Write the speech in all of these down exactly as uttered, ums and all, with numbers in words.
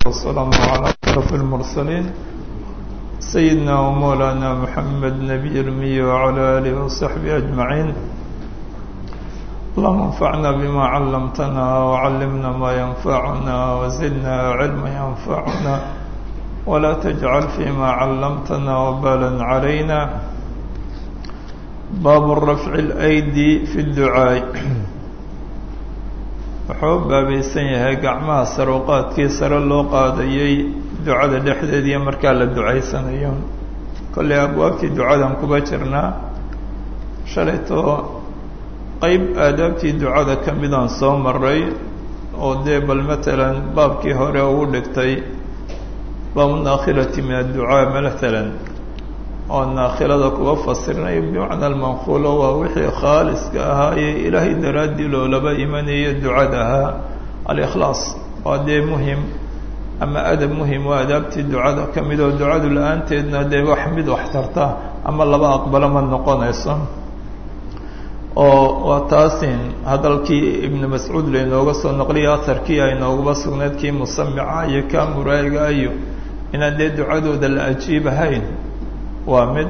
والسلام على أشرف المرسلين سيدنا ومولانا محمد نبي الأمي وعلى آله وصحبه أجمعين. اللهم انفعنا بما علمتنا وعلمنا ما ينفعنا وزدنا علما ينفعنا ولا تجعل فيما علمتنا وبالا علينا. باب الرفع الأيدي في الدعاء. wuxuu baabaysan yahay gacmaha saruqaadkii sare loo qaadayay ducada dhexdeedii markaa la ducaysanayo. kolley abwaabtii ducadan kuba jirnaa shalayto qayb aadaabtii ducada ka midaan soo maray oo dee bal matalan baabkii hore ugu dhigtay baabu naakhilati min adducaa matalan oo naakhilada kuba fasirnay bimacna almanquulo waa wixii khaaliska ahaa ee ilaahay daraaddii loolaba imanaya ducada ahaa alikhlaas waa dee muhim ama adab muhim waa adaabtii ducada ka mid oo ducadu la-aanteedna dee wax mid wax tarta ama laba aqbalo ma noqonayso. oo waa taasin hadalkii ibnu mascuud lainooga soo noqliya aharkii ay nooguba sugnayd kii musamica iyo kaa muraayiga iyo inaan dee ducadooda la ajiibahayn waa mid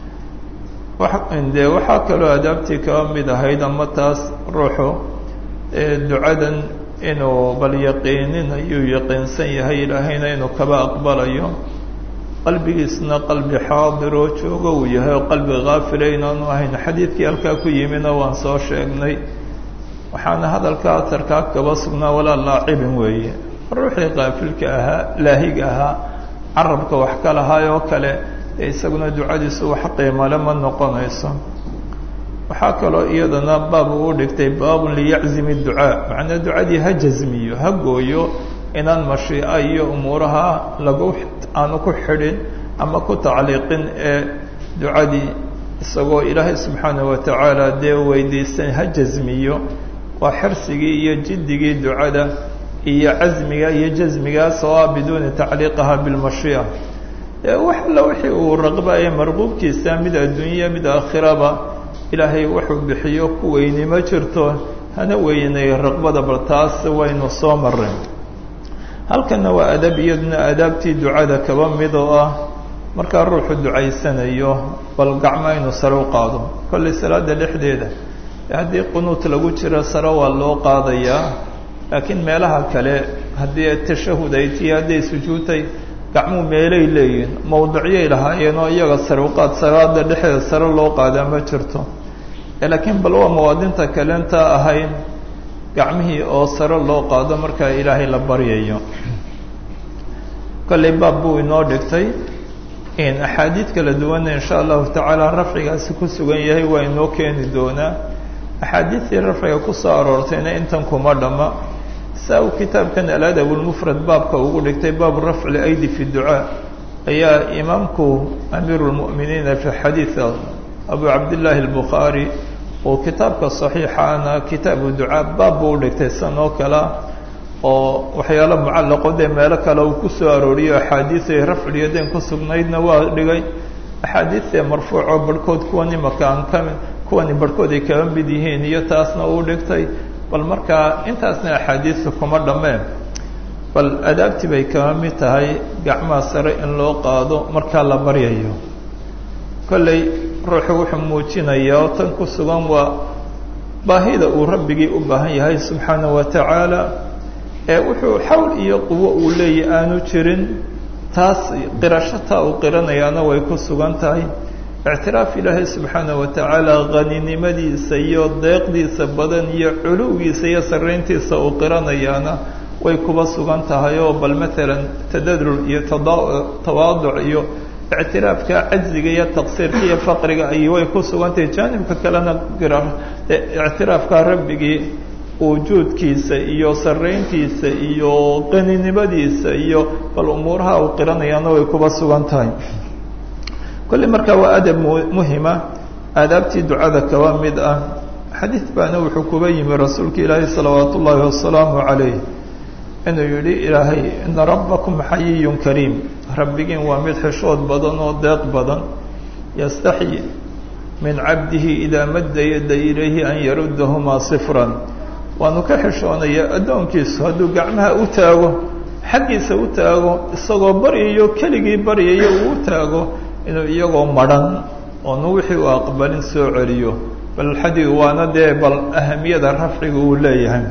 dee waxaa kaloo adaabtii kaba mid ahayd ama taas ruuxu ducadan inuu bal yaqiininayo yaqiinsan yahay ilaahayna inuu kaba aqbalayo qalbigiisna qalbi xaadiroo joogo uu yahay oo qalbi kaafila inaanu ahayn. xadiidkii halkaa ku yimina waan soo sheegnay waxaana hadalka atarkaa kaba sugnaa walaa laacibin weeye ruuxii kaafilka ahaa laahiga ahaa carabka wax ka lahaay oo kale ee isaguna ducadiisu wax qiimale ma noqonayso. waxaa kaloo iyadana baab uu dhigtay baabun liyaczimi ducaa macnaa ducadii ha jasmiyo ha gooyo inaan mashiica iyo umuuraha lagu aanu ku xidhin ama ku tacliiqin ee ducadii isagoo ilaahay subxaanahu watacaala dee weydiisan ha jasmiyo. waa xirsigii iyo jiddigii ducada iyo casmiga iyo jasmigaas oo ah biduuni tacliiqaha bilmashiica. wax alla wixii uu raqbaye marquubkiisa mid adduunya mid aakhiraba ilaahay wuxuu bixiyo ku weyni ma jirto hana weynay raqbada bal taas waynu soo mareen. halkana waa adab iyaduna adaabtii ducada kaba mid oo ah markaa ruuxu ducaysanayo bal gacmo inuu sare u qaado. kolley salaada dhexdeeda haddii qunuut lagu jiro sare waa loo qaadayaa laakiin meelaha kale haddii tashahud ay tihi hadday sujuudtay gacmuu meelay leeyihin mawducyay lahaayeen oo iyaga sare u qaad salaada dhexdeeda sare loo qaadaa ma jirto. laakiin bal waa muwaadinta kalenta ahayn gacmihii oo sare loo qaado markaa ilaahay la baryayo. kolley baab buu inoo dhigtay in axaadiid kala duwana insha allahu tacaala rafcigaasi ku sugan yahay waa inoo keeni doonaa. axaadiidtii rafciga ku soo aroortayna intan kuma dhamma saa uu kitaabkan aladab lmufrad baabka ugu dhigtay baabu rafci lydi fi ducaa ayaa imaamku amiiru lmu'miniina fi xadiid abu cabdillaahi albukhaari oo kitaabka saxiixaana kitaabu ducaa baab buu udhigtay san oo kale oo waxyaalo mucallaqo dee meelo kale uu ku soo arooriyo axaadiiay rafciyadeen ku sugnaydna waa dhigay. axaadiidtee marfuuco barhkood kuwani makaan kami kuwani barhkood ay kaba mid yihiin iyo taasna uu dhigtay. bal markaa intaasna axaadiista kuma dhammeen bal adaabtii bay kaba mid tahay gacmaha sare in loo qaado markaa la baryayo. kolley ruuxu wuxuu muujinayaa oo tan ku sugan waa baahida uu rabbigii u baahan yahay subxaanahu watacaala ee wuxuu xawl iyo quwo uu leeyahy aanu jirin. taas qirashataa uu qiranayaana way ku sugan tahay. ictiraaf ilaahay subxaanahu watacaala haninimadiisa iyo deeqdiisa badan iyo culuwgiisa iyo sarrayntiisa uu qiranayaana way kuba sugan tahay. oo bal matalan tadadrul iyo tawaaduc iyo ictiraafka cajziga iyo taqsiirka iyo faqriga ay way ku sugan tahay. jaanibka kalena ictiraafka rabbigii wujuudkiisa iyo sarrayntiisa iyo qaninimadiisa iyo bal umuuraha uu qiranayaana way kuba sugan tahay. kolley markaa waa adab muhima aadaabtii ducada kaba mid ah. xadiid baana wuxuu kuba yimi rasuulka ilaahay salawaat ullaahi wasalaamu calayh inuu yihi ilaahay ina rabbakum xayiyun kariim rabbigiin waa mid xishood badan oo deeq badan yastaxyi min cabdihi idaa madda yada ilayhi an yaruddahumaa sifran waanu ka xishoonaya addoonkiisu hadduu gacmaha u taago xaggiisa u taago isagoo baryayo keligii baryayo uu u taago inuu iyagoo madhan oonu wixii uu aqbalin soo celiyo bal xadii waana dee bal ahamiyada rafciga uu leeyahay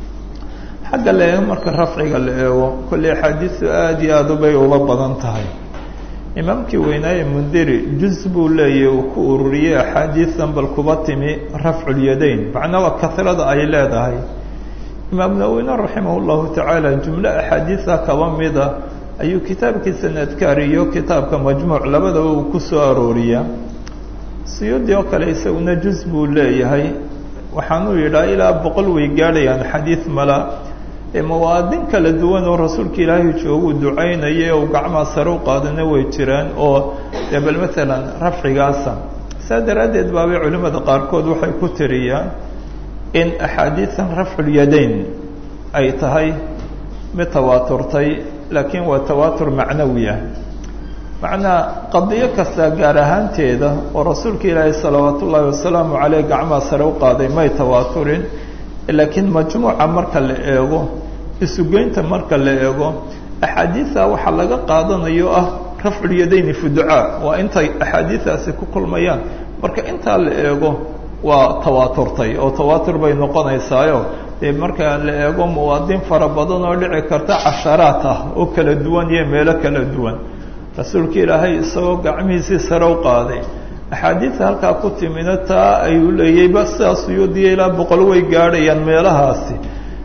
xagga la eego marka rafciga la eego kolley axaadiisu aada iyo aada ubay uga badan tahay imaamkii weynaaye mundiri juz buu leeyahy uu ku ururiyey axaadiisan bal kuba timi rafculyadayn macnaa kasrada ay leedahay imaam nawowina raximah llahu tacaala jumlo axaadiisa kaba mida ayuu kitaabkiisa nadkaar iyo kitaabka majmuuc labadaba uu ku soo arooriyaa siyuudi oo kale isaguna juz buu leeyahay waxaanuu yidhaa ilaa boqol way gaadhayaan xadiid mala ee mawaadin kala duwan oo rasuulka ilaahay jooguu ducaynaya oo gacmaa sare u qaadana way jiraan oo dee bal maalan rafcigaasa saa daraaddeed baabay culimmada qaarkood waxay ku tiriyaan in axaadiisan rafculyadayn ay tahay mid tawaaturtay laakiin waa tawaatur macnawiya macnaa qadiyo kasta gaar ahaanteeda oo rasuulka ilaahay salawaat ullaahi wasalaamu caleyh gacmaa sare u qaaday may tawaaturin laakiin majmuuca marka la eego isugeynta marka la eego axaadiisa waxaa laga qaadanayo ah rafculyadayni fi ducaa waa intay axaadiisaasi ku kulmayaan marka intaa la eego waa tawaaturtay oo tawaatur bay noqonaysaayo dee marka la eego muwaadin fara badan oo dhici karta casharaat ah oo kala duwan iyo meelo kala duwan rasuulka ilaahay isagoo gacmihiisii sare u qaaday axaadiisa halkaa ku timina taa ayuu leeyayba sidaas suyuudiya ilaa boqol way gaadhayaan meelahaasi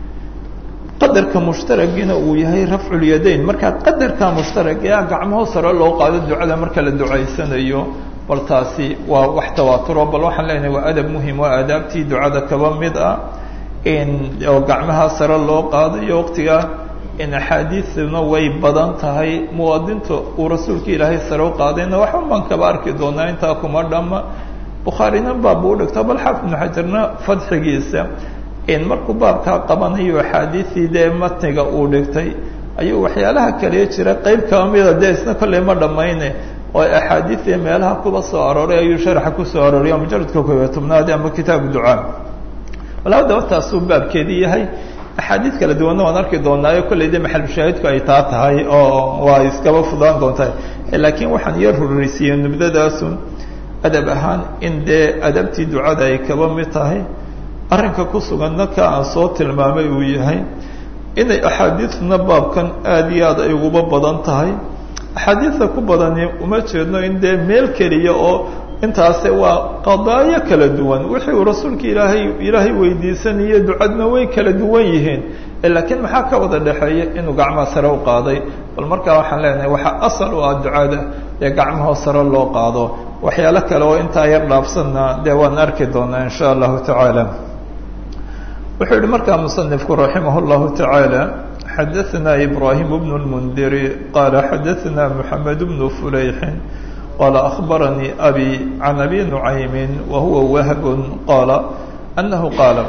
qadarka mushtaragina uu yahay rafculyadayn marka qadarka mushtaragee gacmaho sare loo qaado ducada marka la ducaysanayo bal taasi waa wax tawaaturo bal waxaan leenahay waa adab muhim waa aadaabtii ducada kaba mid ah in oo gacmaha sare loo qaadayo waqtiga in axaadiisuna way badan tahay muwaadinta uu rasuulka ilaahay sare u qaadayna waxba baan kaba arki doonaa intaa kuma dhamma bukhaarina baab uu dhigta bal xaafid ibnu xajarna fadxigiisa in markuu baabkaa qabanayo axaadiisii dee matniga uu dhigtay ayuu waxyaalaha kale jira qeyb kaba mida dee isna kolley ma dhammayne oo axaadiisii meelaha kuba soo arooray ayuu sharaxa kusoo arooriya mujaradka koob iyo tobnaad ama kitaabu ducaa wal haddaba taasuu baabkeedii yahay axaadiis kala duwanna waan arki doonaayo kolley dee maxalushaahidku ay taa tahay oo waa iskaba fudaan doontahay laakiin waxaan yar horreysiiyey nubdadaasun adab ahaan in dee adabtii ducada ay kaba mid tahay arrinka ku suganna ka aan soo tilmaamay uu yahay inay axaadiisna baabkan aada iyo aad ay uguba badan tahay axaadiista ku badani uma jeedno in dee meel keliya oo intaase waa qadaayo kala duwan wixii uu rasuulka ilaahay ilaahay weydiisanayo ducadna way kala duwan yihiin laakiin maxaa ka wada dhexeeya inuu gacmaha sare u qaaday bal markaa waxaan leenahay waxaa asal u ah ducada ee gacmaho sare loo qaado waxyaalo kale oo intaa yar dhaafsanna dee waan arki doonaa in sha allahu tacaala wuxuu yihi markaa musanifku raximah اllahu tacaala xadaثna ibrahim bnu اlmundiri qaala xadaثna moxamed bnu fulayxin qaala akhbaranii abi can abi nucaymin wahuwa wahbun qaala anahu qaala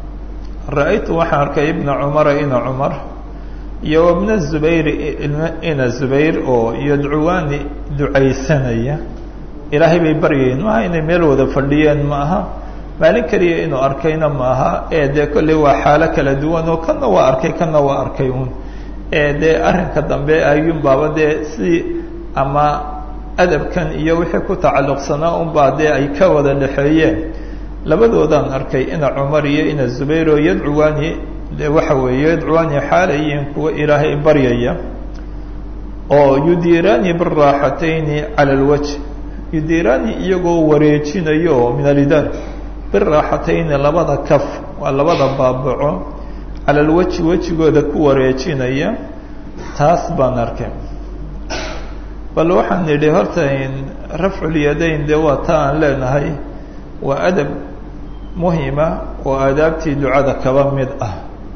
ra-aytu waxaan arkay ibna cumara ina cumar iyo wabna zubayr ina zubayr oo yadcuwaani ducaysanaya ilaahay bay baryayeen maaha inay meel wada fadhiyeen ma aha maalin keliya inuu arkayna ma aha ee dee kolley waa xaalo kala duwan oo kana waa arkay kana waa arkay un ee dee arrinka dambe ayuun baaba dee si ama adabkan iyo wixii ku tacalluqsanaa unbaa dee ay ka wada dhexeeyeen labadoodaan arkay ina cumar iyo ina zubayr oo yadcuwaani dee waxa weeye yadcuwaani xaalayiin kuwa ilaahay baryaya oo yudiiraani biraaxatayni cala alwajh yudiiraani iyagoo wareejinayo min alidaar biraaxatayni labada kaf waa labada baabaco cala alwajhi wejigooda ku wareejinaya taas baan arkay bal waxaan nidhi horta rafculyadayn dee waa taa aan leenahay waa adab muhima oo aadaabtii ducada kaba mid ah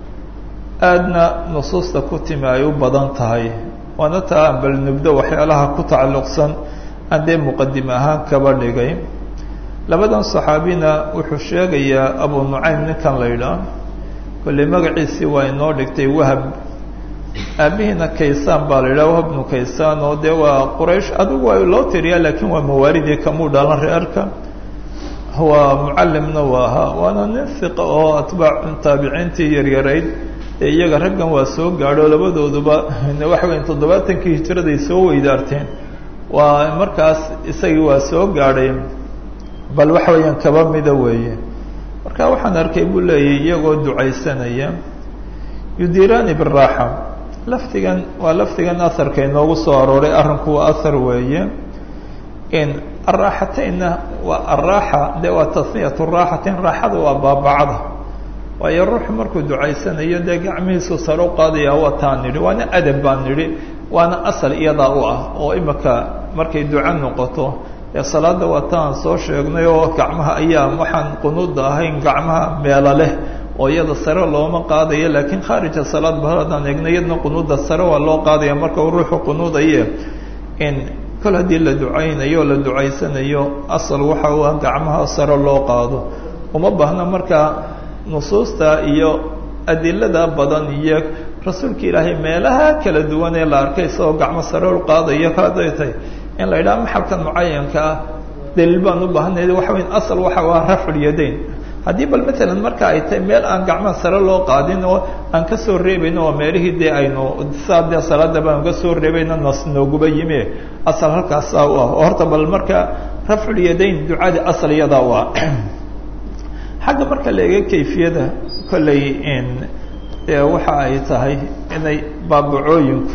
aadna nusuusta ku timi ay u badan tahay waana taa aan bal nubdo waxyaalaha ku tacalluqsan aan dee muqadim ahaan kaba dhigay labadan saxaabina wuxuu sheegayaa abu nucaym ninkan la yidhaah kolley magaciisii waa inoo dhigtay wahab aabihiina kaysaan baa la yidhaha wahab bnu kaysaan oo dee waa quraysh adigu waa loo tiriyaa laakiin waa mawaalidii kamuu dhalan reerka waa mucallimna waa ahaa waana nin hiqa oo atbaac taabiciintii yaryarayd iyaga raggan waa soo gaadho labadooduba waxa weya toddobaatankii hijiraday soo weydaarteen waa markaas isagii waa soo gaadhay bal waxa weeyaan kaba mida weeye marka waxaan arkay buu leeyahy iyagoo ducaysanaya yudiiraani biraaxa lafdigan waa lafdigan aharka inoogu soo arooray arrinku waa ahar weeye in araaxataynna waa araaxa dee waa tasniyatu raaxatain raaxada waa baabacda waayo ruuxu markuu ducaysanayo dee gacmihiisu sare u qaadaya waa taan nidhi waana adab baan nidhi waana asal iyadaa u ah oo imika markay duco noqoto ee salaada waa taan soo sheegnay oo gacmaha ayaa waxaan qunuuda ahayn gacmaha meelo leh oo iyada sare looma qaadayo laakiin khaarija salaad ba haddaan eegna iyadna qunuuda sare waa loo qaadaya marka uu ruuxu qunuudaye in kol haddii la ducaynayo la ducaysanayo asal waxa u ah gacmaha sare loo qaado uma baahna markaa nusuusta iyo adilada badan iyo rasuulka ilaahay meelaha kala duwan ee la arkay isagoo gacmo sare u qaadayo kaaday tahay in la yidhaha maxalkan mucayanka ah daliil baan u baahnay waxa weyn asal waxa waa rafcul yadayn haddii bal matalan marka ay tahay meel aan gacmaha sare loo qaadin oo aan ka soo reebayno oo meelihii dee aynu saa dee salaada baan uga soo reebayno nas nooguba yime asal halkaasaa u ah oo horta bal marka rafcul yadayn ducada asal iyadaa u ah xagga marka la eega kayfiyada kolley waxa ay tahay inay baabacooyinku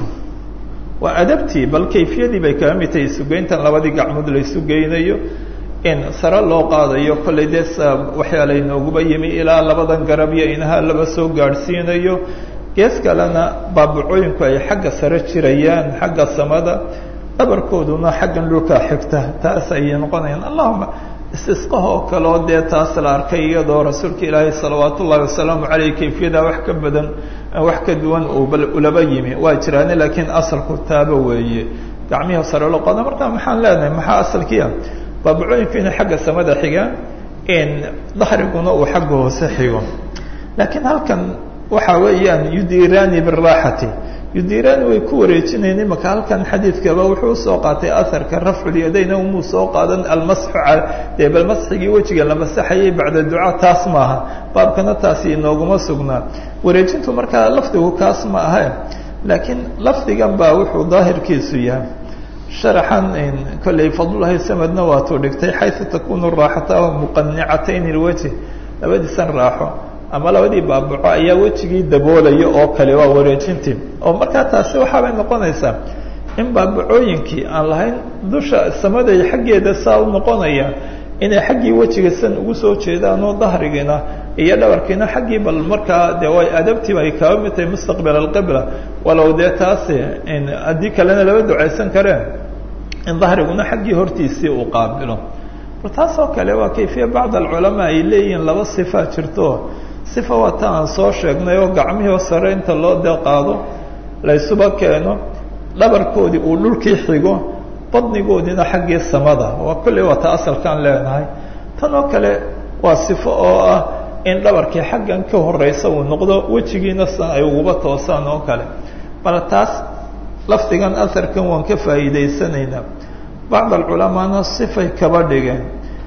waa adabtii bal kayfiyadii bay kaga mid tahay isugeyntan labadii gacmood la isugeynayo in sare loo qaadayo kolley dee waxyaala inooguba yimi ilaa labadan garab iyo inaha laba soo gaadhsiinayo gees kalena baabacooyinku ay xagga sare jirayaan xagga samada dhabarkooduna xaggan dhulka xigta taas ayay noqonayaan allahuma istisqahoo kaleo dee taas la arkay iyadoo rasuulka ilaahay salawaat ullahi wasalaamu caleyh kayfiyada wax ka badan wax ka duwan uu bal ulaba yimi waa jiraane laakiin asalku taaba weeye gacmihi sare loo qaado marka maxaan leenahay maxaa asalkiia baabacooyinku inay xagga samada xigaan in dahriguna uu xagga hoose xigo laakiin halkan waxa weeyaan yudiiraani biraaxati yudiiraani way ku wareejinayeen imaka halkan xadiidkaba wuxuu usoo qaatay aharka rafcul yadayna umuu soo qaadan almasxu dee bal masxigii wejiga la masaxayay bacda ducaa taas maaha baabkana taasi inooguma sugnaa wareejintu markaa lafdigu kaas ma ahe laakiin lafdigan baa wuxuu daahirkiisu yahay sharaxan kolley fadlulahi samadna waatuu dhigtay xaysu takunu raaxatahu muqanicatayn ilwajh labadiisan raaxo ama labadii baabaco ayaa wejigii daboolaya oo kale waa wareejintii oo markaa taasi waxaabay noqonaysaa in baabacooyinkii aan lahayn dusha samaday xaggeeda saa u noqonaya inay xaggii wejiga san ugu soo jeedaan oo dahrigiina iyo dhabarkiina xaggii bal markaa dee way adabtiiba ay kaba mid tahay mustaqbal alqibla walow dee taasi haddii kalena laba ducaysan kareen in dahriguna xaggii hortiisii uu qaabilo taas oo kale waa kayfiya bacd alculamaa ay leeyihiin laba sifa jirto sifa waa ta aan soo sheegnay oo gacmihii sare inta loo dee qaado laysuba keeno dhabarkoodii uu dhulkii xigo badnigoodina xaggii samada waa kolley waa ta asalkaan leenahay tan oo kale waa sifo oo ah in dhabarkii xaggan ka horeysa uu noqdo wejigiina san ay uguba toosaan oo kale bal taas lafdigan aharkan waan ka faa'iidaysanaynaa bacd alculamaana sifay kaba dhigeen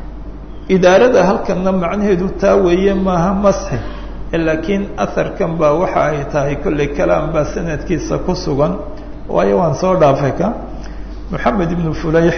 idaarada halkanna macnaheedu taa weeye maaha masxi laakiin aharkan baa waxa ay tahay kolley kalaam baa sanadkiisa ku sugan waayo waan soo dhaafay ka moxamed ibnu fuleyx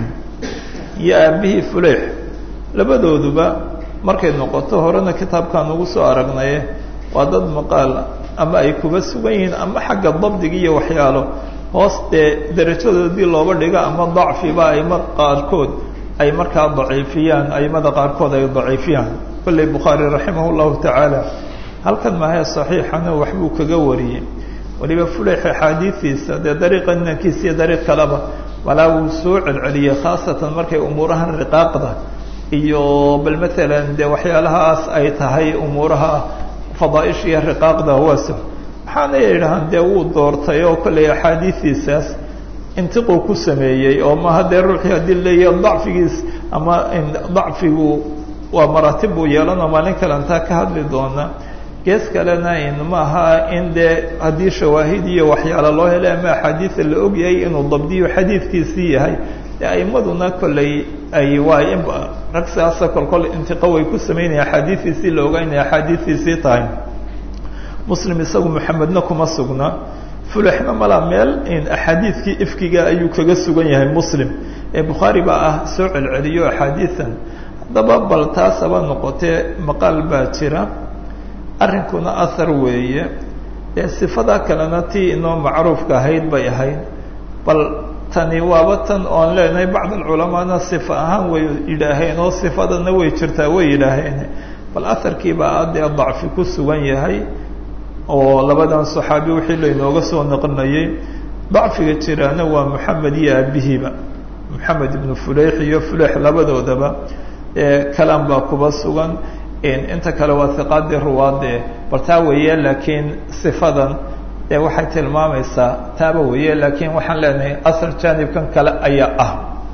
iyo aabihii fuleyx labadooduba markay noqoto horena kitaabkaan ugu soo aragnaye waa dad maqaal ama ay kuba sugan yihiin ama xagga dabdiga iyo waxyaalo hoos dee darajadoodii looba dhigo ama dacfiba aima qaarkood ay markaa daciifiyaan aimada qaarkood ay daciifiyaan kolley bukhaari raximah llahu tacaala halkan mahee saxiixana waxbuu kaga wariyey waliba fuleyx axaadiidiisa dee dariiqa inankiisa iyo dariiq kaleba walaa wuu soo celceliyey khaasatan markay umuurahan riqaaqda iyo bal maalan dee waxyaalahaas ay tahay umuuraha fadaaisha iyo riqaaqda waso waxaana yidhahaan dee wuu doortay oo kolley axaadiidiisaas intiquu ku sameeyey oo maaha dee ruuxii haddii leeyahay dacfigiis ama dacfigu waa maraatib buu yeelanoo maalin kale intaa ka hadli doona gees kalena maaha in dee haddii shawaahid iyo waxyaala loo helay ama axaadiida la ogyahay inuu dabdiyo xadiidkiisii yahay dee aimaduna kolley ay waay in rag siaasa kolkol intiqa way ku sameynaya axaadiidiisii la ogaa inay axaadiidiisii tahay muslim isagu muxamedna kuma sugna fulexna malaa meel in axaadiidkii ifkiga ayuu kaga sugan yahay muslim ee bukhaari baa ah soo celceliyo axaadiidan haddaba bal taasaba noqotee maqaal baa jira arrinkuna ahar weeye ee sifada kalena tii inoo macruufka ahayd bay ahayd bal tani waaba tan oon leenahay bacd alculamaana sifa ahaan way yidhaaheen oo sifadana way jirtaa way yidhaaheen bal aharkii baa addee dacfi ku sugan yahay oo labadan saxaabi wixii laynooga soo naqlinayay dacfiga jiraana waa moxamed iyo aabihiiba moxamed ibnu fuleyx iyo fuleyx labadoodaba ee kalan baa kuba sugan inta kale waa hiqaadii ruwaadee bal taa weeye laakiin sifadan ee waxay tilmaamaysaa taaba weeye laakiin waxaan leenahay asar jaanibkan kale ayaa ah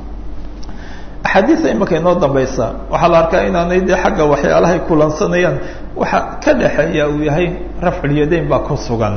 axaadiida imaka inoo dambaysa waxaa la arkaa inaanay dee xagga waxyaalahay kulansanayaan waxa ka dhexeeya uu yahay rafculyadayn baa ku sugan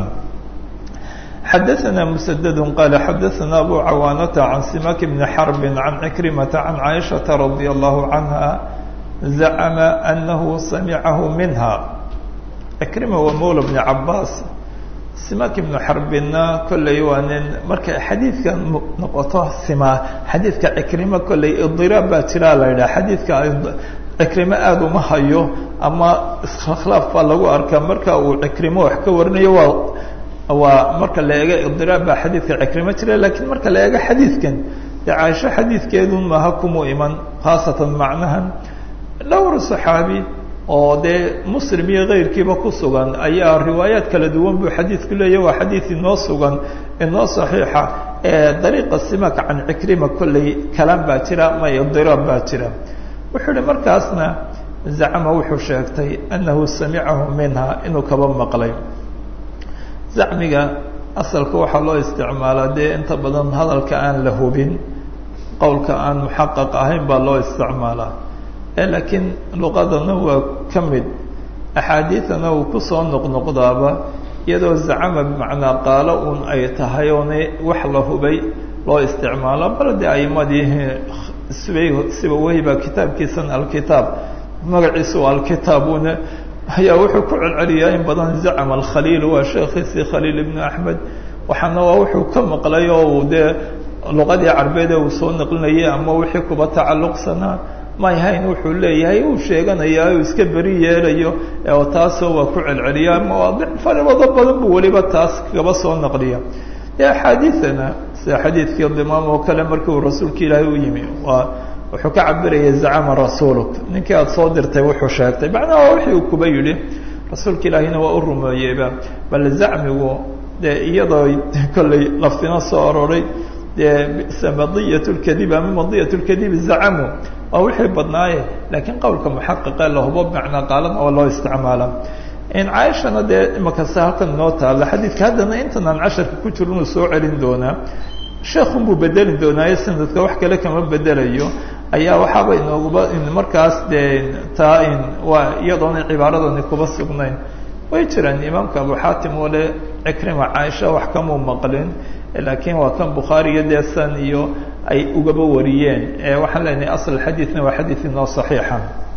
xadaثna mسdd qala xadaثna abu cawaanata can simak bni xarbi can cikrimata can caaishaةa radي الlahu canha zacma anahu samicahu minha cikrima waa mawla bni cabaas simak ibnu xarbina kolley waa nin markay xadiidka noqoto sima xadiidka cikrima kolley idiraab baa jiraa la yidhaha xadiidka cikrimo aada uma hayo ama iskhilaaf baa lagu arkaa marka uu cikrimo wax ka warinayo waa waa marka la eego idiraab baa xadiidka cikrimo jira lakiin marka la eego xadiidkan dee caaisho xadiidkeedun maaha kumu iman khaasatan macnahan dhowr saxaabi oo dee muslim iyo keyrkiiba ku sugan ayaa riwaayaad kala duwan buu xadiidku leeyahy waa xadiid inoo sugan inoo saxiixa ee dariiqa simak can cikrima kolley kalaan baa jira ma idiraab baa jira wuxuu ihi markaasna zacma wuxuu sheegtay anahu samicahu minha inuu kaba maqlay zacmiga asalka waxaa loo isticmaalaa dee inta badan hadalka aan la hubin qowlka aan muxaqaq ahayn baa loo isticmaalaa laakiin luqadana waa ka mid axaadiidana uu kusoo noqnoqdaaba iyadoo zacama bimacnaa qaalo un ay tahay oona wax la hubay loo isticmaalo bal de aimadii siba weyba kitaabkiisan alkitaab magaciisu alkitaabuna ayaa wuxuu ku celceliyaa in badan zacma alkhaliil waa sheekhiisii khaliil ibnu axmed waxaana waa wuxuu ka maqlay oo dee luqadii carbeed uu soo naqlinayay ama wixii kuba tacalluqsanaa may hayn wuxuu leeyahay uu sheeganayaa uu iska beri yeelayo oo taasoo waa ku celceliyaa mawaadic faribado badan buu weliba taas kaba soo naqliya dee axaadiidana sida xadiidkii dimaam oo kale markii uu rasuulka ilaahay u yimi waa wuxuu ka cabirayay zacama rasuuluk ninkii aada soo dirtay wuxuu sheegtay macnaha wixii uu kuba yidhi rasuulka ilaahiyna waa u rumeeyeyba bal zacmigu dee iyadoo kolley laftina soo aroray dee bisa madiyat lkadib ama madiyat lkadib zacamu waa wixii badnaaye laakiin qowlka muxaqiqe lahubo bimacnaa qaalana oo loo isticmaala caaishana dee imakasta halkan inoo taalla xadiidka haddana intanaan casharka ku jiro inuu soo celin doonaa sheekun buu bedeli doonaayo sanadka wax kale kama bedelayo ayaa waxaaba inooguba markaas dee taa in waa iyadoona cibaaradani kuba sugnayn way jiraan imaamka abu xaatim oo le cikrima caaisha wax kamuu maqlin laakiin waa kan bukhaariyo deesan iyo ay ugaba wariyeen waxaan leenahay asl xadiidna waa xadiid inoo saxiixa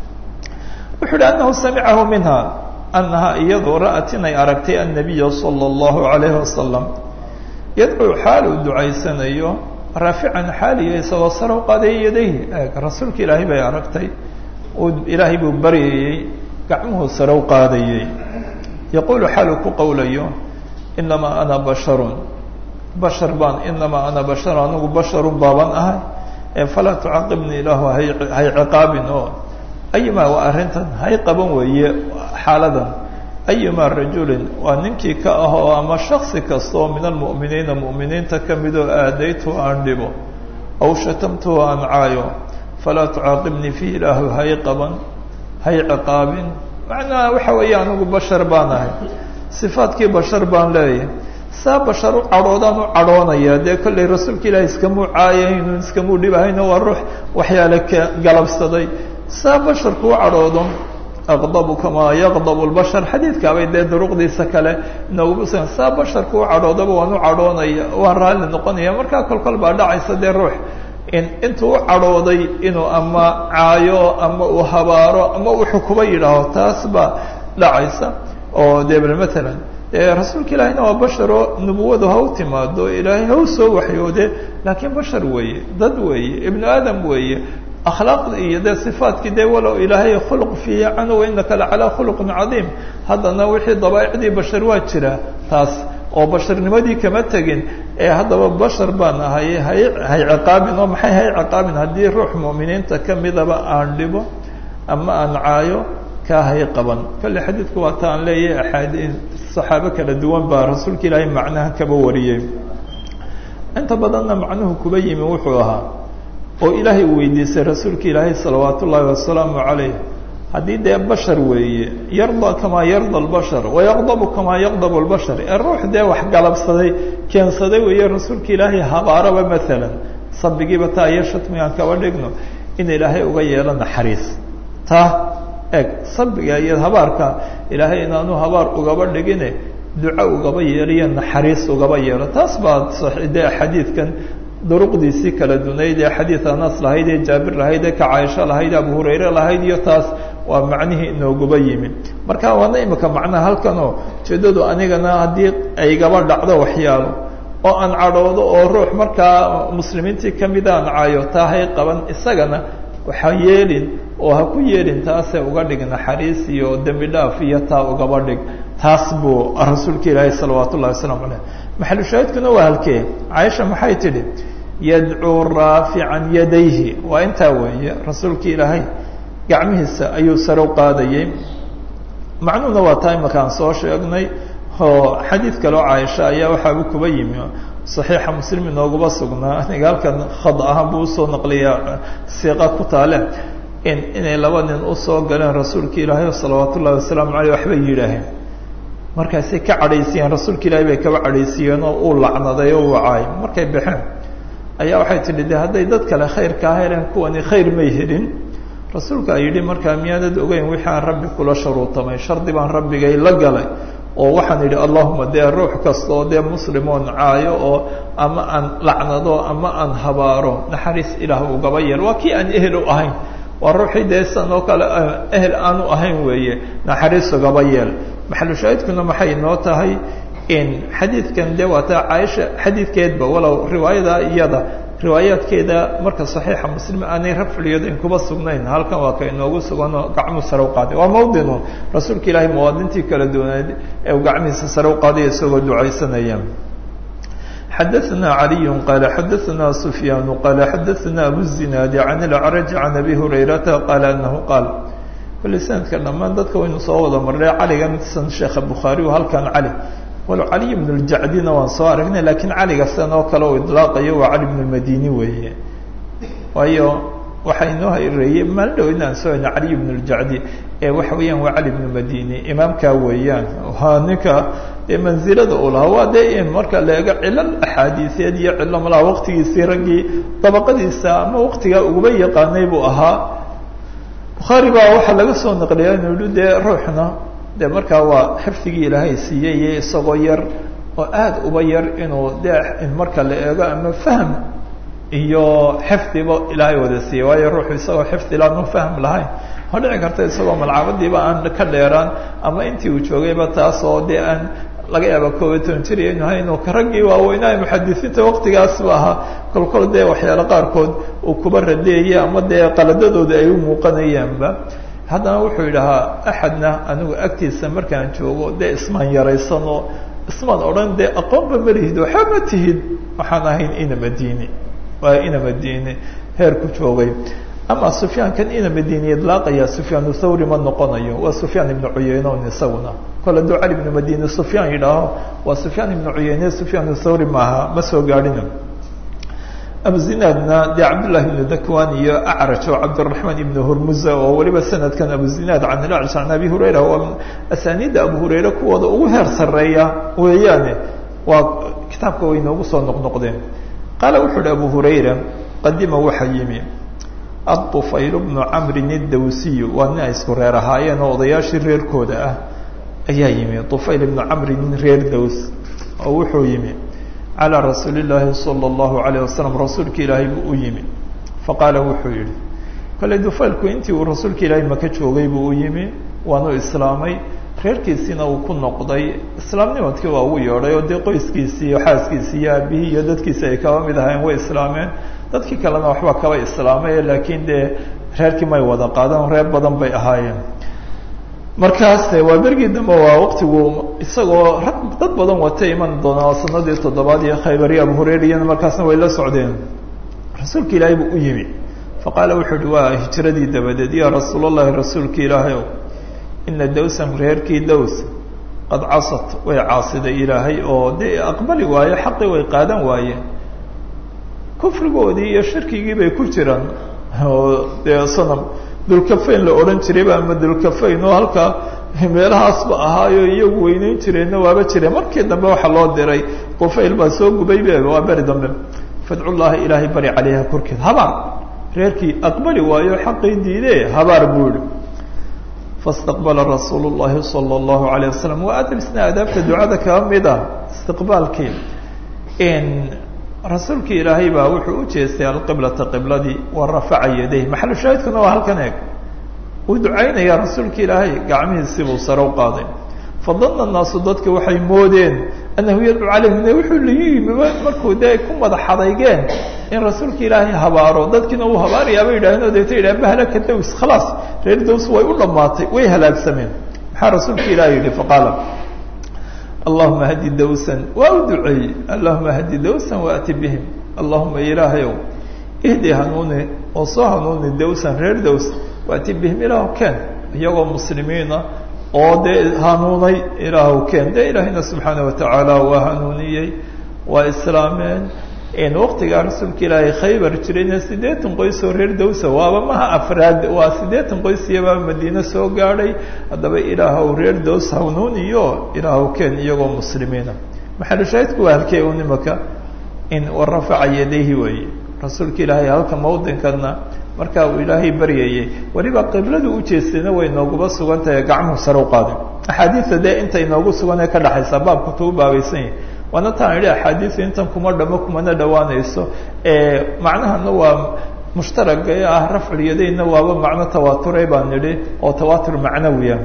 wuxuu hi anahu samicahu minha anaha iyadu ra'at inay aragtay annabiya sala allahu alayhi wasalam yadcuu xaal uu ducaysanayo raafican xaaliya isagoo sare u qaadaya yadayhi rasuulka ilaahay bay aragtay ilaahay buu baryayey gacmuhu sare u qaadayey yaquulu xaal uu ku qowlayo inamaa ana basharun bashar baan inamaa ana bashar anigu basharun baaban ahay falaa tucaqibni ilaahu hay hay ciqaabin oo ayumaa waa arrintan hay qaban weeye xaaladan ayumaa rajulin waa ninkii ka ahoo ama shaksi kasta oo min almu'miniina mu'miniinta ka midoo aadaytu aan dhibo aw shatamtuhu aan caayo falaa tucaaqibnii fi ilaahu hay qaban hay ciqaabin macnaha waxa weeye anigu bashar baan ahay sifaadkii bashar baan leeyahay saa bashar u cadhoodaan u cadhoonaya dee kollay rasuulka ilaahi iskamuu caayaynu iskamuu dhibahayno waa ruux waxyaale ka galabsaday saa basharku u cadhoodo aqdabu kamaa yaqdabu lbashar xadiidkaabay dee duruqdiisa kale inooguba sugan saa basharku u cadhoodaba waan u cadhoonaya waan raalli noqonaya markaa kolkol baa dhacaysa dee ruux in intuu u cadhooday inuu ama caayo ama uu habaaro ama uu xukuba yidhaaho taas baa dhacaysa oo dee bal matalan rasuulka ilaahayna waa bashar oo nubuwadu ha u timaado ilaahay ha u soo waxyoode laakiin bashar weeye dad weeye ibnu aadam weeye akhlaaqda iyo dee sifaadkii dee walow ilaahay khuluq fiican wa innaka lacalaa khuluqin cadiim haddana wixii dabaa'icdii bashar waa jira taas oo basharnimadii kama tegin ee haddaba bashar baan ahay hay hay ciqaabin oo maxay hay ciqaabin haddii ruux mu'miniinta kamidaba aan dhibo ama aan caayo ka hay qaban kale xadiidku waa taan leeyahay axaadiis saxaabo kala duwan baa rasuulka ilaahay macnaha kaba wariyay inta badanna macnuhu kuba yimi wuxuu ahaa oo ilaahay weydiisay rasuulka ilaahay salawaatu ullaahi wasalaamu calayh haddii dee bashar weeye yarda kamaa yarda albashar wayaqdabu kamaa yaqdabu albashar ee ruux dee wax galabsaday keensaday weeye rasuulka ilaahay habaaraba maalan sabigiiba taa iyo shatmigaan kaba dhigno in ilaahay uga yeelo naxariis taa eg sabiga iyo habaarka ilaahay inaanu habaar ugaba dhigine duco ugaba yeeliyo naxariis ugaba yeelo taas baa dee xadiidkan duruqdiisii kala dunayd ee xadiid anas lahayd ee jaabir lahayd ee ka caaisha lahayd abu hurayre lahayd iyo taas waa macnihii inooguba yimi marka waana imika macnaha halkanoo ujeedadu anigana haddii ay gaba dhacdo waxyaalo oo aan cadhoodo oo ruux markaa muslimiintii kamida aan caayo taa hay qaban isagana waxa yeelin oo ha ku yeelin taasee uga dhig naxariis iyo dembi dhaaf iyo taa ugaba dhig taas buu rasuulka ilaahay salawaatu ullahi wasalaamu caleyh maxalu shaahidkuna waa halkee caaisha maxay tidhi yadcuu raafican yadayhi waa intaa weeye rasuulka ilaahay gacmihiisa ayuu sare u qaadayay macnuhuna waa taa imaka aan soo sheegnay oo xadiid kaleo caaisha ayaa waxaaba kuba yimi saxiixa muslim inooguba sugnaa aniga halkan khad ahaan buu usoo naqliyaa siiqa ku taale in inay laba nin usoo galeen rasuulka ilaahay salawaatu ullahi wasalaamu caleyh waxbay yidhaaheen markaasay ka cadhaysiyeen rasuulka ilaahay bay kaba cadhaysiyeen oo uu lacnaday oo uu caay markay baxeen ayaa waxay tidhi de hadday dad kale khayr kaa heleen kuwani khayr may helin rasuulka a yidhi markaa miyaanad ogeyn wixii aan rabbi kula sharuutamay shardi baan rabbigay la galay oo waxaan yidhi allahuma dee ruux kasta oo dee muslimoon caayo oo ama aan lacnado ama aan habaaro naxariis ilaah ugaba yeel waa kii aan ehel u ahayn waa ruuxii dee san oo kale ehel aanu ahayn weeye naxariis ugaba yeel maxalu shaahidkuna maxay inoo tahay in xadiidkan dee waa taa caaisha xadiidkeedba walow riwaayada iyada riwaayaadkeeda marka saxiixa muslim aanay rafciyada in kuba sugnayn halkan waa ka inoogu suganoo gacmuu sare u qaaday waa mawdinu rasuulka ilaahay muwaadintii kala duwaneed ee uu gacmihiisa sare u qaaday isagoo ducaysanaya xadaثna عaliي qala xadaثna سufyaan qala xadaثna abu الزinaadi can اlأcraj can abi hurayrata qala anahu qaal kule sanadka dhammaan dadka waynu soo wada marnay caligan san sheekha bukhaari halkan cali walow caliy bn اljacdina waan soo aragnay lakiin caliga sidan oo kale u idlaaqayo waa cali bn اmadini weeye waayo waxaa inoo hareeyey maalin dhow inaan soo helna caliy bn اljacdi ee waxa weeyaan waa cali bn madini imaamkaa weeyaan waa ninka dee manzilada u lahaa waa dee marka leega cilal axaadiiseed iyo cilo malaha waqtigiisii raggii dabaqadiisa ama waqtigaa uguba yaqaanay buu ahaa bukhaari baa waxaa laga soo naqliya inuu yihi dee ruuxna de markaa waa xifdigii ilaahay siiyey iyo isagoo yar oo aada uba yar inuu dee marka la eego ama fahm iyo xifdiba ilaahay wada siiyey waayo ruuxu isagoo xifdi laanu fahm lahayn ma dhici karta isagoo malcabadiiba aan ka dheeraan ama intii uu joogayba taas oo dee aan laga yaaba koobiy toban jir aynu hayno raggii waaweynaa muxadisiinta waqtigaasba ahaa kolkol dee waxyaalo qaarkood uu kuba radeeyay ama dee qaladadooda ay u muuqanayaanba haddana wuxuu yidhahaa axadna anigu agtiisa markaan joogo dee ismaan yaraysanoo ismaan odhan dee aqoonba malihid waxba ma tihid waxaan ahayn ina madini waa ina madini heerku joogay ama sufyaankan ina madini idlaaqaya sufyaan thawri ma noqonayo waa sufyaan ibnu cuyeynon isaguna kole duu cali ibnu madini sufyaan yidhaaho waa sufyaan ibnu cuyeyne sufyaan thawri maaha ma soo gaadhina abuzinaadna dee cabdullahi ibnu dakwan iyo acraj oo cabdiraxmaan ibnu hurmuza oo weliba sanadkan abuzinaad can ilacraj can abi hurayra waa asaaniidda abu hurayre kuwooda ugu heer sarreeya weeyaane waa kitaabka way noogu soo noqnoqdeen qaala wuxuu uhi abu hurayra qadima waxaa yimi adufayl bnu camrin idawsiyu waa nin ay isku reer ahaayeen oo odayaashii reerkooda ah ayaa yimi dufayl ibnu camrin nin reer daws oo wuxuu yimi calى rasuuli اllaahi salى اllahu alayه wasalam rasuulka ilaahay buu u yimi faqaala wuxuu yihi kale dufaylku intii uu rasuulka ilaahay maka joogay buu u yimi waanu islaamay reerkiisiina uu ku noqday islaamnimadkii waa ugu yeedhay oo dee qoyskiisii iyo xaaskiisii iyo aabihii iyo dadkiisi ay kaba mid ahayn way islaameen dadkii kalena waxba kaba islaamay laakiin dee reerkii may wada qaadan reer badan bay ahaayeen markaas waa bergii dambe waa waqtigu isagoo rag dad badan wata iman doonaa sanadii toddobaad iyo khaybar iyo abu hurayriyana markaasna way la socdeen rasuulka ilaahay buu u yimi faqaala wuxuu uhi waa hijradii dabadeed ya rasuul allahi rasuulka ilaahay ow ina dawsan reerkii daws qad casat way caasiday ilaahay oo dee aqbali waaye xaqii way qaadan waayeen kufrigoodii iyo shirkigii bay ku jiraan oo dee sanam dulkafayn la odhan jirayba ama dulkafayn oo halkaa meelahaasba ahaayo iyagu weyneyn jireenna waaba jireen markii dambe waxaa loo diray qufayl baa soo gubaybe waa beri dambe fadcu llahi ilaahay bari calayha korkeed habaar reerkii aqbali waayo xaqii diide habaar buu yihi faاstaqbala rasuulu llahi salى اllahu alayه wasalam waa adabisna adaabta ducada kaba mid ah istiqbaalkii rasuulkii ilaahay baa wuxuu u jeestay alqiblata qibladii wa rafaca yadayh maxalu shaahidkuna waa halkan eeg uu ducaynaya rasuulka ilaahay gacmihiisibuu sare u qaaday fadana الnaasu dadka waxay moodeen annahu yadcu calayhim ine wuxuu la yimi markuu dee ku madax adeygeen in rasuulka ilaahay habaaro dadkiina uu habaarayaa bay yidhahdeen o deeta yidhahen bahlaka daws khalaas reer daws way u dhammaatay way halaagsameen maxaa rasuulka ilahay yihi faqaala allahuma hadi dawsan waa u duceeyey allahuma hadi dawsan waati bihim allahuma ilaahayow ihdi hanuuni oo soo hanuuni dawsan reer daws waati bihim ilaahw keen iyagoo muslimiina oo dee hanuunay ilaahw keen dee ilaahayna subxaana watacaala waa hanuuniyey waa islaameen waqtigaa rasuulka ilaahay khaybar jirayna siddeetan qoys oo reer dawsa waaba maha afraad waa siddeetan qoys iyabaa madiine soo gaadhay haddaba ilaahw reer daws hanuuniyo ilaahw keen iyagoo muslimiina maxalushaahidku waa halkee u nimaka in warafaca yadayhi weeye rasuulka ilaahay halka mawdinkana markaa uu ilaahay baryayey weliba qibladu u jeestayna way nooguba sugan tahay gacmuhu sare u qaaday axaadiida dee inta inoogu sugan ee ka dhexaysa baabkutu u baabaysan yahay waana taan idhi axaadiisu intan kuma dhamo kumana dhawaanayso macnahana waa mushtaraga ee ah rafculyadayna waaba macno tawaaturay baan nidhi oo tawaatur macnawiya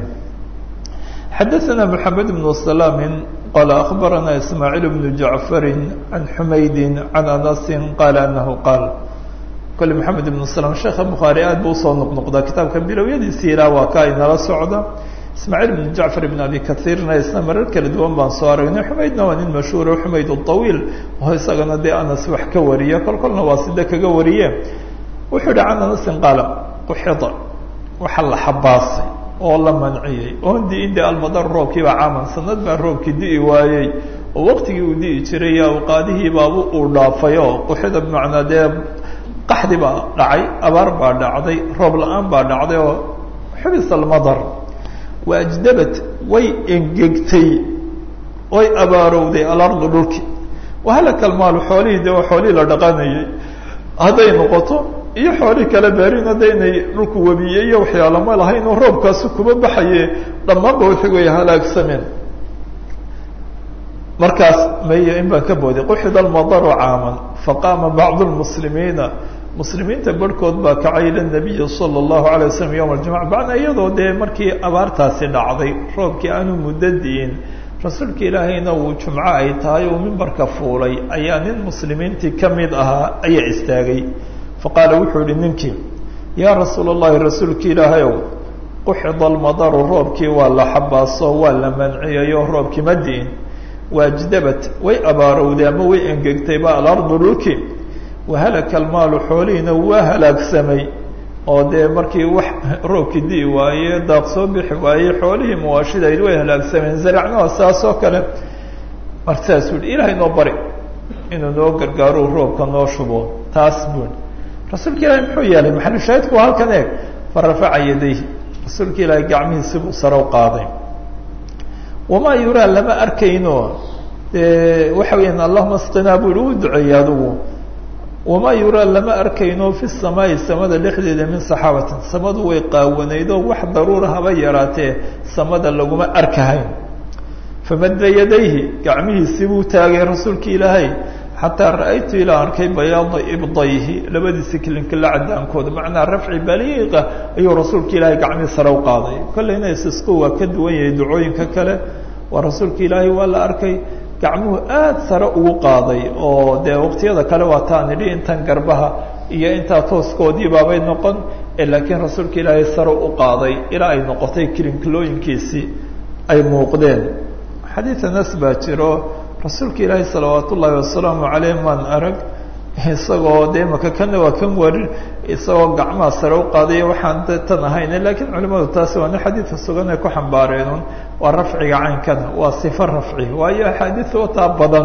xadaثana mحamed بن سلام qala aخbarana ismaaعiil بن jaعfari can xumaydi can anasi qala anahu qaal kole mحamed بن سلام sheekha bukhaari aad buu usoo noqnoqdaa kitaabka bilowyadiisii ilaa waa ka inala socda ismaaعiil بن jaعfar بn abi kahiirna isna marar kala duwan baan soo aragnay xumaydna waa nin mashhuuro xumayd طawiil oo isagana dee anas wax ka wariya kol kolna waa sida kaga wariye wuxuu yihi can anasin qaala quxida waxa la xabaasay oo la manciyey oon diin de almadar roobkiibaa caaman sanad baa roobkii di'i waayey oo waqtigii uu di'i jiray awqaadihii baabu uu dhaafay oo quxida bimacnaa dee qaxdi baa dhacay abaar baa dhacday roob la-aan baa dhacday oo xubis almadar waajdabat way engegtay oy abaarowday alardu dhulki wahalaka almaalu xoolihii de waa xoolihii la dhaqanayay hadday noqoto iyo xoolihii kale beerin hadda inay dhulku webiyey iyo waxyaalama lahayn oo roobkaasi kuma baxaye dhammaanba wixii way halaagsameen markaas maya in baan ka booday quxida almadaru caaman faqaama bacdu lmuslimiina muslimiinta barhkood baa kacay ila nabiyi sala allahu alay wasalam yowma aljumuca bacna iyadoo dee markii abaartaasi dhacday roobkii aanu muddo diin rasuulka ilaahayna uu jumco ay tahay uu mimbarka fuulay ayaa nin muslimiintii ka mid ahaa ayaa istaagay faqaala wuxuu yihi ninkii yaa rasuula allahi rasuulka ilaahayow quxida almadaru roobkii waa la xabaaso waa la manciyayo roobkii ma diin waajdabat way abaarowday ama way engegtayba alardu dhulki wahalaka almaalu xoolihiina waa halaagsamay oo dee markii wax roobkii di'i waaye daaq soo bixi waaye xoolihii muwaashidayd way halaagsameen zaracnaa saas oo kale marka saasuu yihi ilaahay noo bari inuu noo gargaaro roobka noo shubo taas buun rasuulka ilaahay muxuu yeelay maxalushaahidku waa halkan eeg farafaca yadayhi rasuulka ilaahay gacmihiisibuu sare u qaaday wamaa yuraa lama arkayno waxa weyaan allahuma asqinaa buu yihi uu duceeyey adigu wamaa yuraa lama arkayno fi samaa'i samada dhexdeeda min saxaabatin samadu way qaawanayd oo wax daruura haba yaraatee samada laguma arkahayn famadda yadayhi gacmihiisii buu taagay rasuulka ilaahay xataa ra'aytu ilaa arkay bayaada ibdayhi labadiisi kilinka la cadaankooda macnaa rafci baliiqa ayuu rasuulka ilaahay gacmii sare u qaaday kolleyna istisqu waa ka duwan yahay ducooyinka kale waa rasuulka ilaahay waa la arkay gacmuhu aad sare ugu qaaday oo dee waqtiyada kale waa taan idhi intan garbaha iyo intaa tooskoodii baabay noqon laakiin rasuulka ilaahay sare u qaaday ilaa ay noqotay kilinkilooyinkiisii ay muuqdeen xadiid anas baa jiro rasuulka ilaahay salawaat ullaahi wasalaamu caleyh maan arag isagoo dee maka kana waa kan warin isagoo gacmaha sare u qaadaya waxaan tan ahayn laakiin culimadu taasi waana xadiidka sugan ay ku xambaareenun waa rafciga caynkana waa sifo rafci waayo axaadiid wataa badan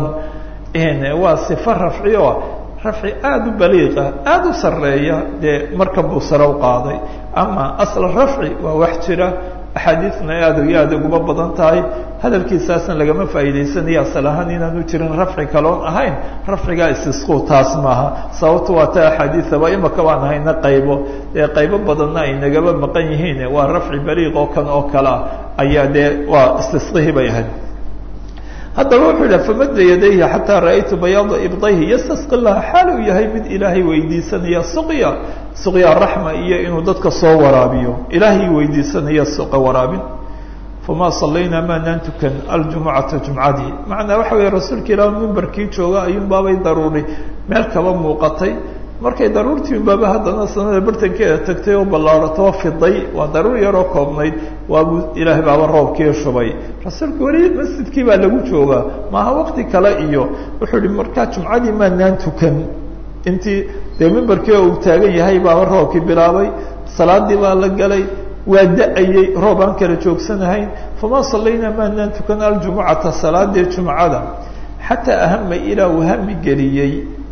waa sifo rafci oo rafci aada u baliiqa aada u sareeya dee marka buu sare u qaaday ama asla rafci waa wax jira axaadiidna aada iyo aada uguba badan tahay hadalkiisaasna lagama faa'iidaysanayo asal ahaan inaanu jirin rafci kaloon ahayn rafcigaa istisqu taas maaha sababto waa ta axaadiidaba imaka baan hayna qaybo dee qaybo badanna ay nagaba maqan yihiin waa rafci baliiq oo kan oo kale ah ayaa dee waa istisqihii bay ahayd haddaba wuxuu yidhi famada yadayhi xataa ra'aytu bayaada ibdayhi yastasqi laha xaal uu yahay mid ilaahay weydiisanaya suqya suqya raxma iyo inuu dadka soo waraabiyo ilaahay weydiisanaya suqa waraabin famaa sallaynaa maanaan tukan aljumucata jumcadii macnaa waxa weeye rasuulka ilaah mimbarkii jooga ayuun baabay daruuri meel kaba muuqatay markay daruurtii unbaaba haddana sanada bartankeeda tagtay oo ballaaratoo fiday waa daruur yaroo koobnayd waabuu ilaahay baaba roobkii shubay rasuulka weli masjidkii baa lagu joogaa maaha waqti kale iyo wuxuu ihi markaa jumcadii maanaan tukan intii dee mimbarkii uu taagan yahay baaba roobkii bilaabay salaadii baa la galay waa da-ayey roob aan kala joogsanahayn famaa sallaynaa maanaan tukan aljumucata salaadii jumcada xataa ahama ilaa uu hami geliyey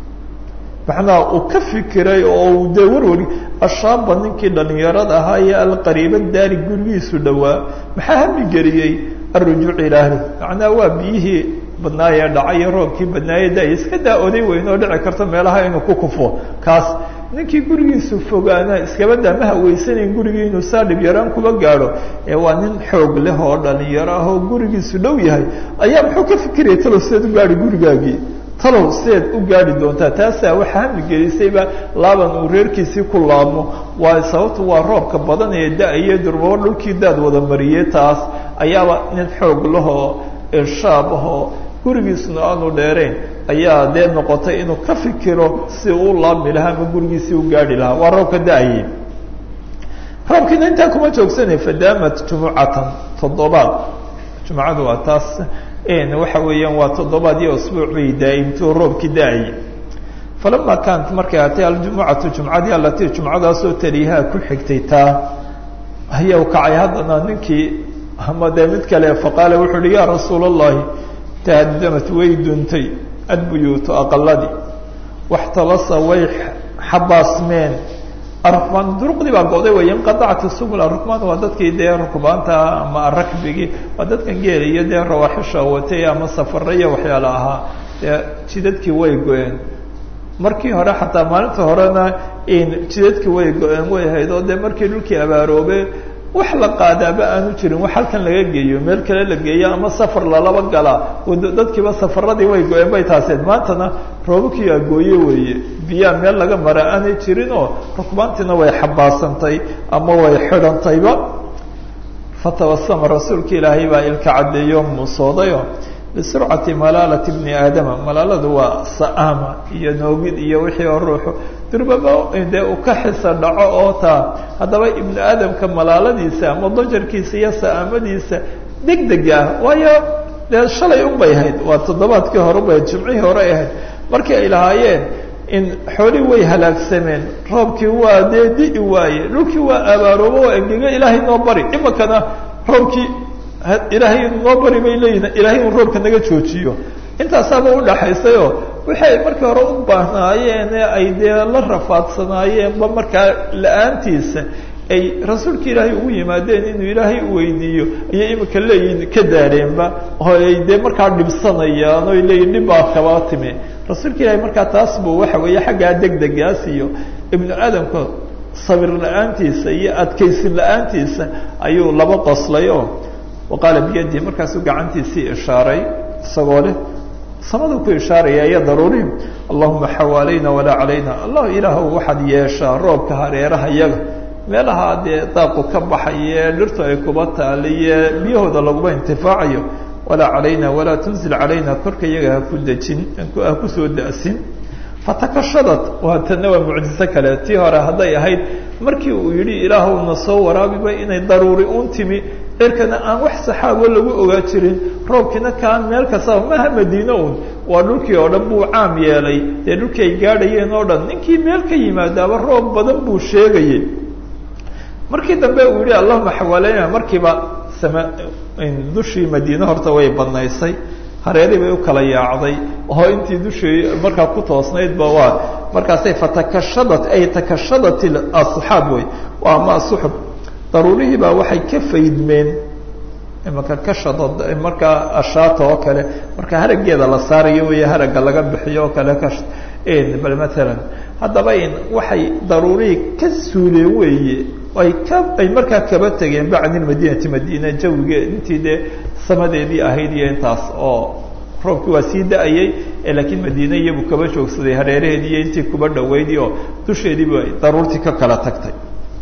macnaha uu ka fikiray oo uu dee warwari ashaaba ninkii dhalinyarada ahaa iyo alqariiba daari gurigiisu dhowaa maxaa hami geliyey alrujuuc ilaahli macnaha waa biyihii badnaayee dhacay roobkii badnaaye da iska daa oday weyn oo dhici karta meelaha inuu ku kufo kaas ninkii gurigiisu fogaana iskaba daa ma haweysanayn gurigii inuu saa dhib yaraan kuba gaadho ee waa nin xoog leh oo dhalinyaro ah oo gurigiisu dhow yahay ayaa muxuu ka fikiraya talow sideed u gaadhi gurigaagii talow sideed u gaadhi doontaa taasaa waxa hami gelisayba laaban uu reerkiisii ku laabmo waa sababtu waa roobka badan ee da-aye durbabo dhulkii daad wada mariyey taas ayaaba nin xoog lahoo irshaab ahoo gurigiisuna aanu dheerayn ayaa dee noqotay inuu ka fikiro si uu laabmi lahaa ama gurigiisii u gaadhi lahaa waa roobka da-ayey roobkiina intaa kuma joogsanay fadaamat jumucatan toddobaad jumcadu waa taas waxa weeyaan waa toddobaad iyo usbuuc bay daa'imto roobkii da-ayey falama kaanat markay atay aljumucatu jumcadii alatii jumcadaasoo taliyaha ku xigtay taa ayaa u kacay haddana ninkii ama dee mid kale faqaala wuxuu uhi yaa rasuula allahi tahadamat way duntay adbuyuutu aqaladii waxtabasa way xabaasmeen arukmaan duruqdii baa go'day way inqadacti subul arukmaan waa dadkii dee rukbaanta ama arakbigii waa dadkan geela iyo dee rawaaxisha watay ama safare iyo waxyaala ahaa dee jidadkii way go-een markii hore xataa maalinta horena jidadkii way go-een way ahayd oo dee markii dhulkii abaaroobe wax la qaadaaba aanu jirin wax halkan laga geeyo meel kale la geeyo ama safar lalaba galaa dadkiiba safaradii way go-een bay taaseen maantana roobabkii agooye weeye biyaa meel laga mara aanay jirin oo rukbaantiina way xabaasantay ama way xidhantayba fatabasama rasuulka ilaahay baa ilka caddeeyo muusoodayo bisurcati malaalati bni aadama malaaladu waa sa'aama iyo noogid iyo wixii oo ruuxu durbaba dee u ka xisa dhaco oo taa haddaba ibnu aadamka malaaladiisa ama dajarkiisa iyo sa'aamadiisa deg deg ah waayo dee shalay unbay ahayd waa toddobaadkii hore ubay jimcihii hore ahayd markii ay lahaayeen in xoolii way halaagsameen roobkii waa dee di'i waaye dhulkii waa abaaroobo oo engega ilaahay noo bari imakana roobkii ilaahay noo bari bay leeyihin ilaahay inu roobka naga joojiyo intaasaaba udhaxaysayoo waxay markii hore u baahnaayeen ee ay dee la rafaadsanaayeenba markaa la-aantiisa ay rasuulka ilaahay ugu yimaadeen inuu ilaahay uweydiiyo ayay imika leeyihin ka daareenba oo ay dee markaa dhibsanayaan oo ay leeyihin dhib baa kabaa timi rasuulka ilaahay markaa taas buu waxa weeye xaggaa deg degaas iyo ibnu aadamka sabir la-aantiisa iyo adkaysin la-aantiisa ayuu laba qoslay oo waqaala biyadihi markaasuu gacantiisii ishaaray isagoo leh samadu ku ishaaraya iyo daruuri allahuma xawaalayna walaa calayna allah ilaahu waxaad yeeshaa roobka hareeraha yaga meelaha dee daaqu ka baxaye dhirtu ay kuba taaliye biyahooda laguma intifaacayo walaa calayna walaa tunzil calayna korka iyaga ha ku dejin ha ku soo da'sin fatakashadad waa tanna waa mucjiso kale tii hore hadday ahayd markii uu yidhi ilaahu na soo waraabiba inay daruuri uun timi cirkana aan wax saxaabo lagu ogaa jirin roobkiina kaan meel kastaba maha madiino un waa dhulkii oo dhan buu caam yeelay dee dhulkii ay gaadhayeen oo dhan ninkii meel ka yimaadaaba roob badan buu sheegayay markii dambe uu yidhi allahuma xawaalayna markiiba sama dushii madiine horta way badnaysay hareerii bay u kala yaacday oo intii dushii markaa ku toosnaydba waa markaasay fatakashadat ay takashadat asxaab wey waa ma suxub daruurihii baa waxay ka faydmeen marka kashada markaa ashaata oo kale marka harageeda la saarayo wey haragga laga bixiyo oo kale kash bal maalan haddaba in waxay daruurihii ka suuleen weeye ay ka ay markaa kaba tegeen bacni lmadiinati madiina jawiga intii dee samadeedii ahayd iyo intaas oo roobkii waa sii da-ayay laakiin madiine iyabuu kaba joogsaday hareeraheedii iyo intii kuba dhaweydii oo dusheediiba daruurtii ka kala tagtay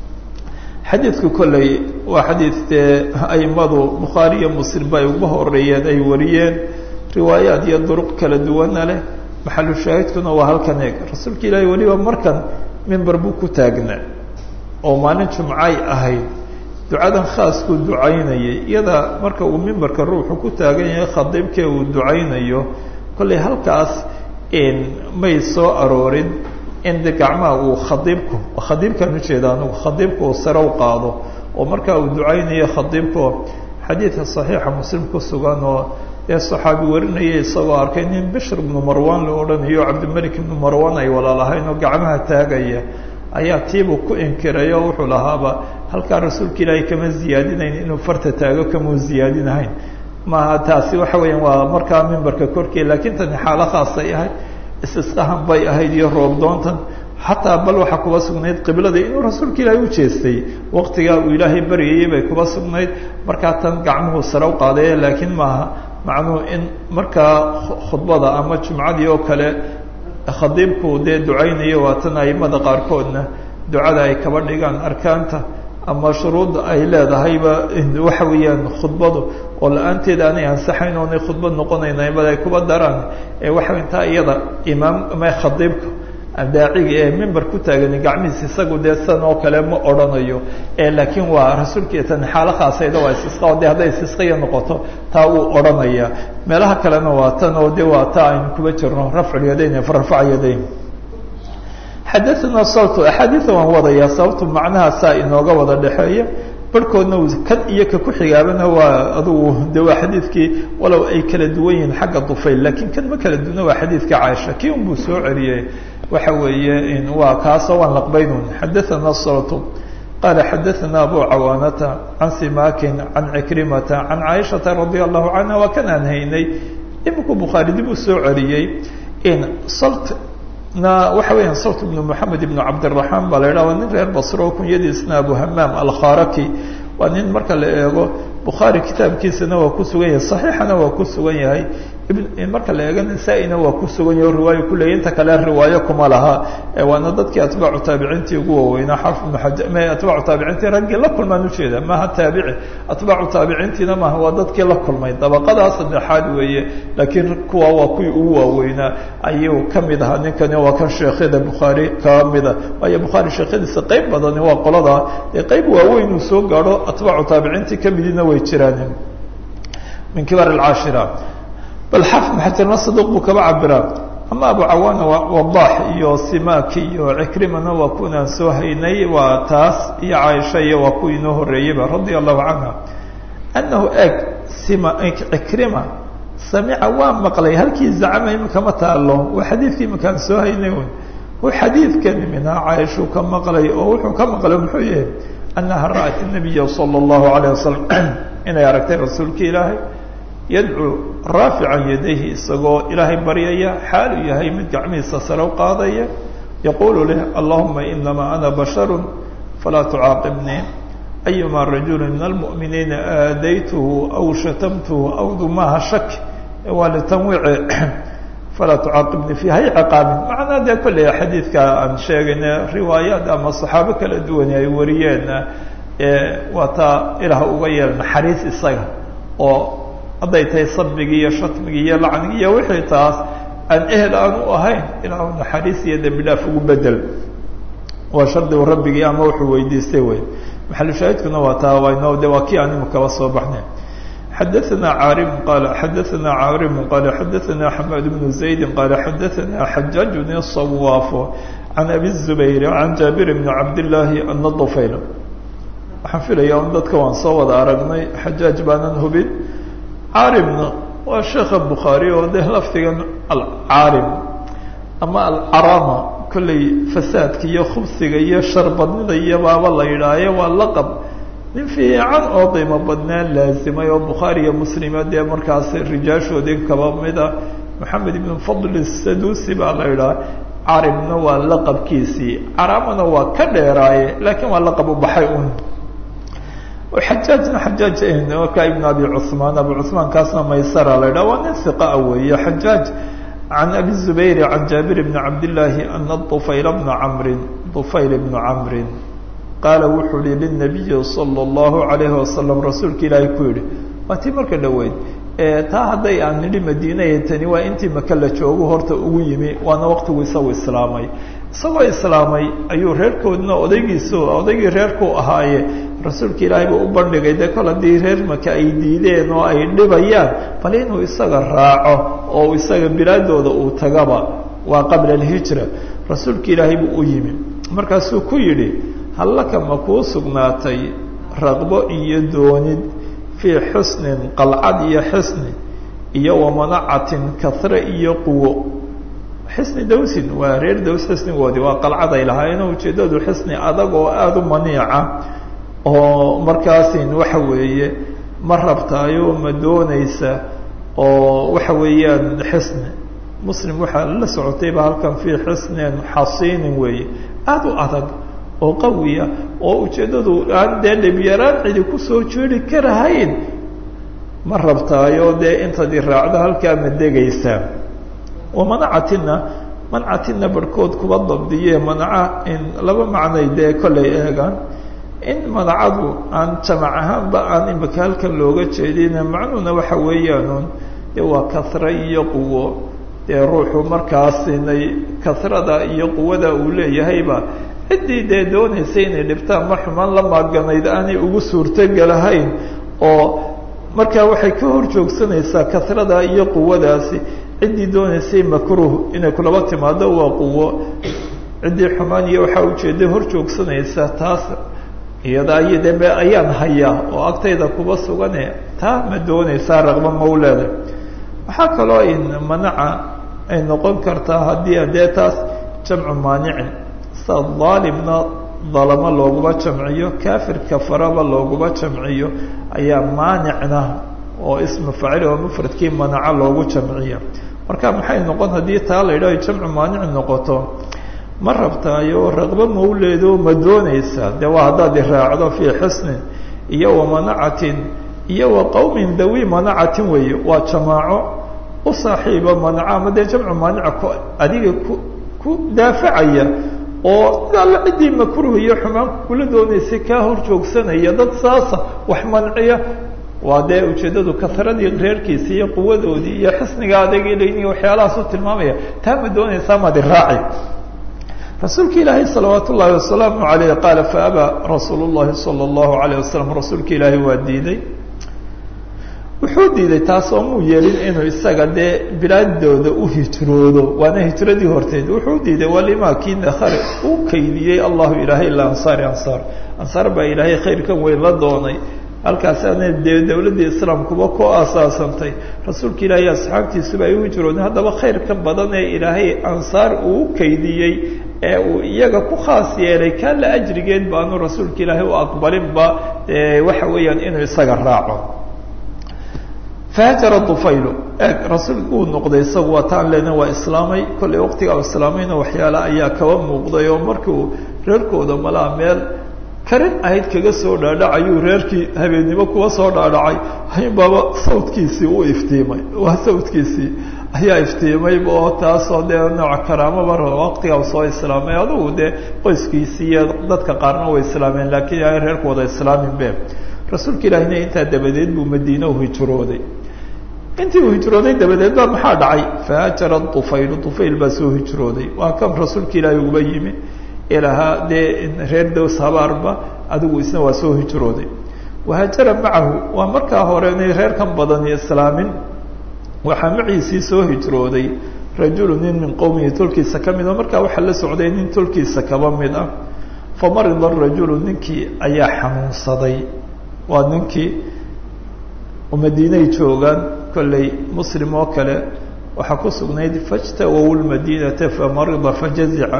xadiidku kolley waa xadiid dee aimadu bukhaari iyo muslim ba ay uga horeeyeen ay wariyeen riwaayaad iyo duruq kala duwana leh maxalu shaahidkuna waa halkan eeg rasuulka ilaahay weliba markan mimber buu ku taagnaa oo maalin jumcay ahayd ducadan khaaskuu ducaynayay iyada marka uu mimberka ruuxu ku taagan yahay khadiibkee uu ducaynayo kolley halkaas may soo aroorin in de gacmaha uu khadiibku khadiibkaan ujeeda anugu khadiibku uu sare u qaado oo markaa uu ducaynayo khadiibku xadiidka saxiixa muslim ku sugan oo ee saxaabi warinaya isagoo arkay nin bishr ibnu marwan la odhanayo cabdimalik ibnu marwan ay walaalahayn oo gacmaha taagaya ayaa tiibuu ku inkiray oo wuxuu lahaaba halkaa rasuulka ilaahay kama ziyaadinayn inuu farta taago kamau ziyaadinahayn maaha taasi waxa weeyaan waa markaa mimbarka korkii laakiin tani xaalo khaasay ahayd istisqahan bay ahayd iyo roob doontan xataa bal waxaa kuba sugnayd qiblada inuu rasuulka ilaahay u jeestay waqtigaa uu ilaahay baryayay bay kuba sugnayd markaa tan gacmuhu sare u qaadaya laakiin maaha macnuhu in markaa khudbada ama jumcadii oo kale khadiibku dee ducaynayo waa tan aimada qaarkoodna ducada ay kaba dhigaan arkaanta ama shuruudda ay leedahayba waxa weeyaan khudbadu oo la-aanteed aanay ansaxayn oonay khudbad noqonayn aimada ay kuba daraan ee waxa intaa iyada imaam ma khadiibka daaciga ee mimber ku taagan gacmihiisa isagu dee san oo kale ma odhanayo laakiin waa rasuulkii tan xaalo khaasayda waa istisqa de hadday istisqaya noqoto taa wuu odhanaya meelaha kalena waa tan oo de waa taa aynu kuba jirno rafcu yadayn rafac yadayn xadaثana sawt axaadiia waan wadaya sababtu macnaha saa inooga wada dhexeeya barhkoodna kan iyo ka ku xigaabana waa adugu de waa xadiidkii walow ay kala duwan yihiin xagga dufayl laakiin kan ma kala duwana waa xadiidka caaisha kii un buu soo celiyey waxa weeye waa kaasoo waan laqbaynun xadaثana sawt qala xadaثana abu cawaanata can simakin can cikrimata can caaishata radia allahu canha waa kan aan haynay iminku bukhaari dib uu soo celiyey in salt na waxa weeyaan sawt ibnu moxamed ibnu cabdiraxmaan baa la yidhaha waa nin reer basro kunyadiisna abu hamaam alkharaki waa nin marka la eego bukhaari kitaabkiisana waa ku sugan yahay saxiixana waa ku sugan yahay marka la eego nasaa-ina waa ku sugan yahay o riwaayo kuleeya inta kale riwaayo kuma laha waana dadkii atbaacu taabiciintii ugu waaweynaa xarf ibnu xaja m atbaacu taabiciintii raggii la kulmaan ujeeda maaha taabici atbaacu taabiciintiina maaha waa dadkii la kulmay dabaqadaa saddexaad weeye laakiin kuwa waa kuwii ugu waaweynaa ayuu kamid ahaa ninkani waa kan sheekhyada bukhaari kamida waayo bukhaari sheekhyadiisa qeyb badani waa qolada dee qeyb waaweyn uu soo gaadho atbaacu taabiciintii kamidina way jiraan min kibaar alcaashira bal xaafid xajarna saduq buu kaba cabiraa ama abu cawaana wadax iyo simaki iyo cikrimana waa kuwanaan soo haynay waa taas iyo caaisha iyo waa kuwii inoo horeeyeyba radia allahu canha anahu eg sima cikrima samica waa maqlay halkii zacama imakama taalo waa xadiidkii imakaan soo haynay uu xadiidkani minhaa caaishuu ka maqlay oo wuxuu ka maqlay muxuu yahay anaha ra'at nabiya sala allahu alayh wasalam inay aragtay rasuulka ilaahay yadcuu raafican yadayhi isagoo ilaahay baryaya xaalu yahay mid gacmihiisa sare u qaadaya yaquulu leh allahuma inamaa ana basharu falaa tucaaqibnii ayuma rajuli min almu'miniina aadaytuhu aw shatamtuhu aw dumaha shak waa litanwiici falaa tucaaqibni fi hay ciqaabin macnaa dee kolley xadiidka aan sheegayna riwaayaad ama saxaabo kala duwani ay wariyeenna waa taa ilaah uga yeel naxariis isaga oo hadday tahay sabigii iyo shatmigii iyo lacnigii iyo wixii taas aan ehel aan u ahayn ilaahu naxariis iyo dembi dhaaf ugu bedel waa shardigu rabbigii ama wuxuu weydiistay wey maxalu shaahidkuna waa taa waynoo de waa kii aan imikaba soo baxnay xadaثna caarim qala xadaثna caarim qala xadaثna xamaad bnu زaydi qala xadaثna xajaaj bn الصwaaf can abi الزubayr can jaabir bn cabdالlahi ana dufayl waxaan filaya un dadka waan soo wada aragnay xajaaj baanan hubin caarimna waa sheekha bukhaari oo de lafdigan alcaarim ama alcarama kolley fasaadka iyo khubsiga iyo sharbadnida iyo baaba la yidhaaye waa laqab nin fiican oo qiimo badnaan laazimay oo bukhaari iyo muslima dee markaas rijaashoodii kaba mida maxamed ibn fadl sadusi baa la yidhaha caribna waa laqabkiisii caramana waa ka dheeraaye laakiin waa laqab u baxay un xajaajna xajaaj ka ibn abi cuثmaan abu cuثmaan kaasna maysara la yidhaha waa nin hiqaa weeye xajaaj can abi الزubayr can jaabir bn cabdالlahi ana طufayl bna camrin طufayl bnu camrin qaala wuxuu yihi lلnabiyi salى الlahu عalayhi wasalam rasuulka ilaahay ku yihi waa tii marka dhoweyd taa hadday aan nidhi madiinaya tani waa intii maka la joogo horta ugu yimi waana waqtigu isagu islaamay isagoo islaamay ayuu reerkoodna odaygiisu odaygii reerku ahaaye rasuulka ilaahay buu u bandhigay dee kol haddii reer maka ay diideen oo ay dhibayaan bal inuu isaga raaco oo isaga bilaadooda uu tagaba waa qabla alhijra rasuulka ilaahay buu u yimi markaasuu ku yidhi hallaka ma kuu sugnaatay raqbo iyo doonid fii xusnin qalcad iyo xisni iyo wamanacatin kahre iyo quwo xisni dawsin waa reer daws xisnigoodii waa qalcad ay lahaayeen ujeeddadu xisni adag oo aada u maniica oo markaasin waxa weeye ma rabtaayo ma doonaysa oo waxa weeyaan xisni muslim waxaa la socotayba halkan fii xisnin xasiinin weeye aada u adag oo qawiya oo ujeeddadu aan dee dhibyaraan cidi kusoo jeedi karahayn ma rabtaayo dee intaad i raacdo halkaa ma degaysaa wamanacatina mancatina barhkood kuba dabdiye manaca in laba macnay dee kollay eegaan in manacadu aan jamac ahaanba aan imika halkan looga jeedin macnuhuna waxa weeyaanuun dee waa kahra iyo quwo dee ruuxu markaasinay kahrada iyo quwada uu leeyahayba ciddii dee doonaysay inay dhibtaan ma xumaan la maaganayd aanay ugu suurtogelahayn oo markaa waxay ka hor joogsanaysaa kahrada iyo quwadaasi ciddii doonaysay makruh inay kulaba timaado waa quwo ciddii xumaan iyo waxaa ujeeday hor joogsanaysa taas iyada ay dembe ayaan hayaa oo agtayda kuba sugane taa ma doonaysaa raqbo mawleeda waxaa kaloo in manaca ay noqon kartaa haddii adee taas jamcu maanicin sa daalimna dalamo looguma jamciyo kaafir kafaraba looguma jamciyo ayaa maanicna oo ismu faacil oo mufradkii manaca loogu jamciya marka maxay noqon haddii taa la yidhaho jamcu maanic noqoto ma rabtaayo raqbo mawleedo ma doonaysa de waa haddaad i raacdo fii xisnin iyo wamanacatin iyo wa qowmin dawi manacatin weeye waa jamaaco u saaxiiba manaca ama dee jamcu maanica ku adiga ku ku daafacaya oo alla ciddii makruh iyo xumaan kula doonaysay kaa hor joogsanaya dad saasa wax manciya waa dee ujeeddadu kaharadii reerkiisa iyo quwadoodii iyo xisniga adeegileyniyo waxyaalahaas u tilmaamaya taa ma doonaysaa maad i raaci rasuulka ilaahay salawaat ullaahi wasalaamu alayh qaala faabaa rasuul llahi sala allahu alayh wasalam rasuulka ilaahay waa diiday wuxuu diiday taas oo muu yeelin inuu isaga dee bilaadooda u hijroodo waana hijradii horteed wuxuu diiday walimaa kii dakhale uu kaydiyey allahu ilaahay ilaa ansaari ansaar ansaar baa ilaahay khayrkan weyn la doonay halkaas ana dee dawladdii islaamkuba ku aasaasantay rasuulka ilaahay asxaabtiisuba ay u hijroodeen haddaba khayr ka badan ee ilaahay ansaar uu kaydiyey ee uu iyaga ku khaas yeelay kaan la ajrigeed baanu rasuulka ilaahay u aqbalinba waxa weeyaan inuu isaga raaco fahajara dufaylu eeg rasuulku uu noqday isagu waa taan leena waa islaamay kollay waqtigaa islaamayna waxyaala ayaa kaba muuqday oo markuu reerkooda malaa meel karin ahayd kaga soo dhaadhacayuu reerkii habeennimo kuwa soo dhaadhacay haynbaaba sawdkiisii u iftiimay waa sawdkiisii ayaa iftiimayba oo taasoo dee nooc karaamaba waqtiga u soo islaamay adugu dee qoyskiisii iyo dadka qaarna way islaameen laakiin ay reerku wada islaamin be rasuulka ilaahina intaa dabadeed buu madiine u hijrooday intii uu hijrooday dabadeed baa maxaa dhacay fahaajara Tufayl Tufayl baa soo hijrooday waa kan rasuulka ilaahi uga yimi ilaha dee reer Daws habaarba adigu isna waa soo hijrooday wahaajara macahu waa markaa hore inay reer kan badan islaamin waxaa maciisii soo hijrooday rajulu nin min qowmihi tolkiisa ka mid a markaa waxaa la socday nin tolkiisa kaba mid ah famarida rajulu ninkii ayaa xanuunsaday waa ninkii madiinay joogaan kolley muslim oo kale waxaa ku sugnayd fajtawow lmadiinata famarida fajazica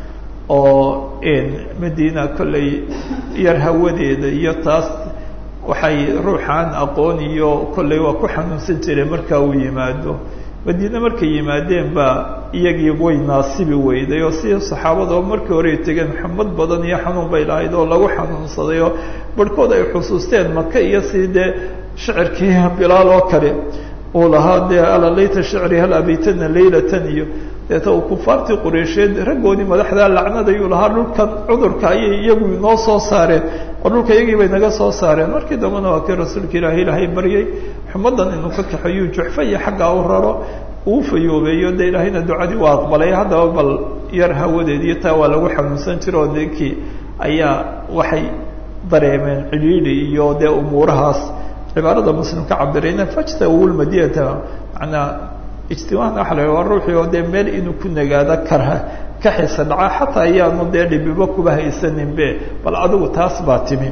oo madiina kolley yar hawadeeda iyo taas waxay ruuxaan aqoon iyo kolley waa ku xanuunsan jireen markaa uu yimaado madiine markay yimaadeen baa iyagii way naasibi weyday oo si saxaabada oo markii hore ay tegeen xumad badan iyo xanuun bay lahayd oo lagu xanuunsaday oo barhkood ay xusuusteen maka iyo sii dee shicirkii bilaal oo kale uu lahaa dee ala layta shicri hal abaytana laylatan iyo deeta uu kufaartii qureysheed raggoodii madaxdaa lacnadayuu lahaa dhulkan cudurka ayay iyagu inoo soo saareen oo dhulka iyagii bay naga soo saareen markii dambena waa kii rasuulka ilaahi ilaahay baryay xumadan inuu ka kaxeeyuu juxfa iyo xaggaa u raro uu fayoobeeyo dee ilaahayna ducadii waa aqbalay haddaba bal yar hawadeed iyo taa waa lagu xanuunsan jira oo ninkii ayaa waxay dareemeen cidhiidhi iyo dee umuurahaas cibaarada muslim ka cabirayna fajtawow lmadiinata macnaa ijtimaacna waxa la waa ruuxii oo dee meel inuu ku nagaado karha ka xisa dhaca xataa ayaanu dee dhibiba kuba haysaninbe bal adigu taas baa timi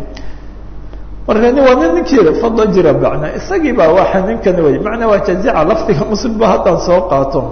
marka ni waa nin ninkii fadla jira macnaa isagii baa waxa ninkani way macnaa waa jazica laftiga muslim ba haddaan soo qaato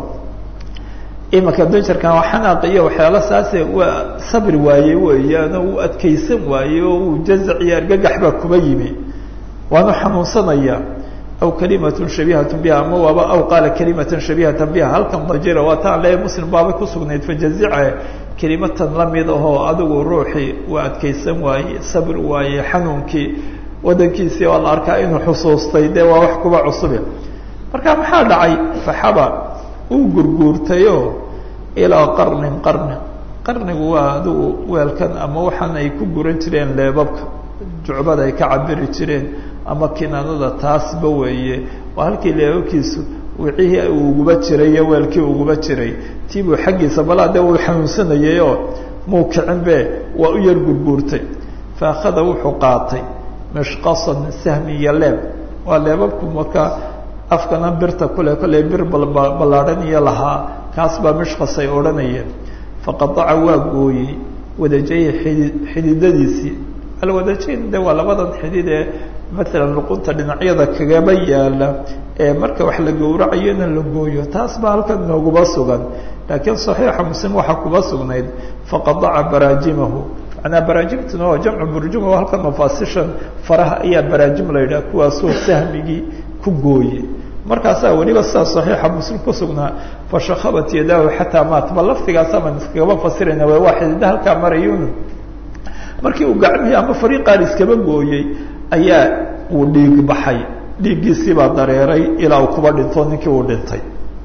imanka dunjarkan waa xanaaq iyo waxyaala saase waa sabri waaye weeyaan uu adkaysan waaye oo uu jazac iyo argagax baa kuba yimi waanu xanuunsanaya aw kalimatun shabiihatun biha ama waaba aw qaala kalimatan shabiihatan biha halkan dajira waa taan leeyahay muslim baaba ku sugnayd fajazica kalimatan lamid ahoo adigu ruuxii waa adkaysan waaye sabr waaye xanuunkii wadankiisii waa la arkaa inuu xusuustay dee waa wax kuba cusube marka maxaa dhacay faxaba uu gurguurtayo ilaa qarnin qarni qarnigu waa adigu weelkan ama waxaan ay ku guran jireen leebabka jucbada ay ka cabiri jireen ama kinaanada taasba weeye waa halkii leebabkiisu wixii uu uguba jiray iyo weelkii uguba jiray tiibuu xaggiisa balaa dee uu xanuunsanayay oo muu kicinbe waa u yar gurguurtay fa akhada wuxuu qaatay mishqasan sahmi iyo leeb waa leebabku markaa afkana birta kule kolley bir ballaadhan iyo lahaa kaas baa mishqas ay odhanayeen faqadaca waa gooyey wadajayhi xidi xididadiisii alwadajayn de waa labadan xidid ee maalan luqunta dhinacyada kagaba yaala ee marka wax la gowracayona la gooyo taas baa halkan nooguba sugan laakiin saxiixa muslim waxaa kuba sugnayd faqadaca baraajimahu macnaa baraajimtuna waa jamcu burjuma oo halkan mafaasishan faraha ayaa baraajim la yidhaha kuwaasoo sahmigii ku gooye markaasaa weliba sidaa saxiixa muslim ku sugnaa fashakabat yadaahu xataa maat bal laftigaasaman iskagaba fasirayna waa waa xidida halkaa marayun markii uu gacmihii ama fariiqaan iskaba gooyey ayaa uu dhiig baxay dhiiggiisii baa dareeray ilaa uu kuba dhinto ninkii uu dhintay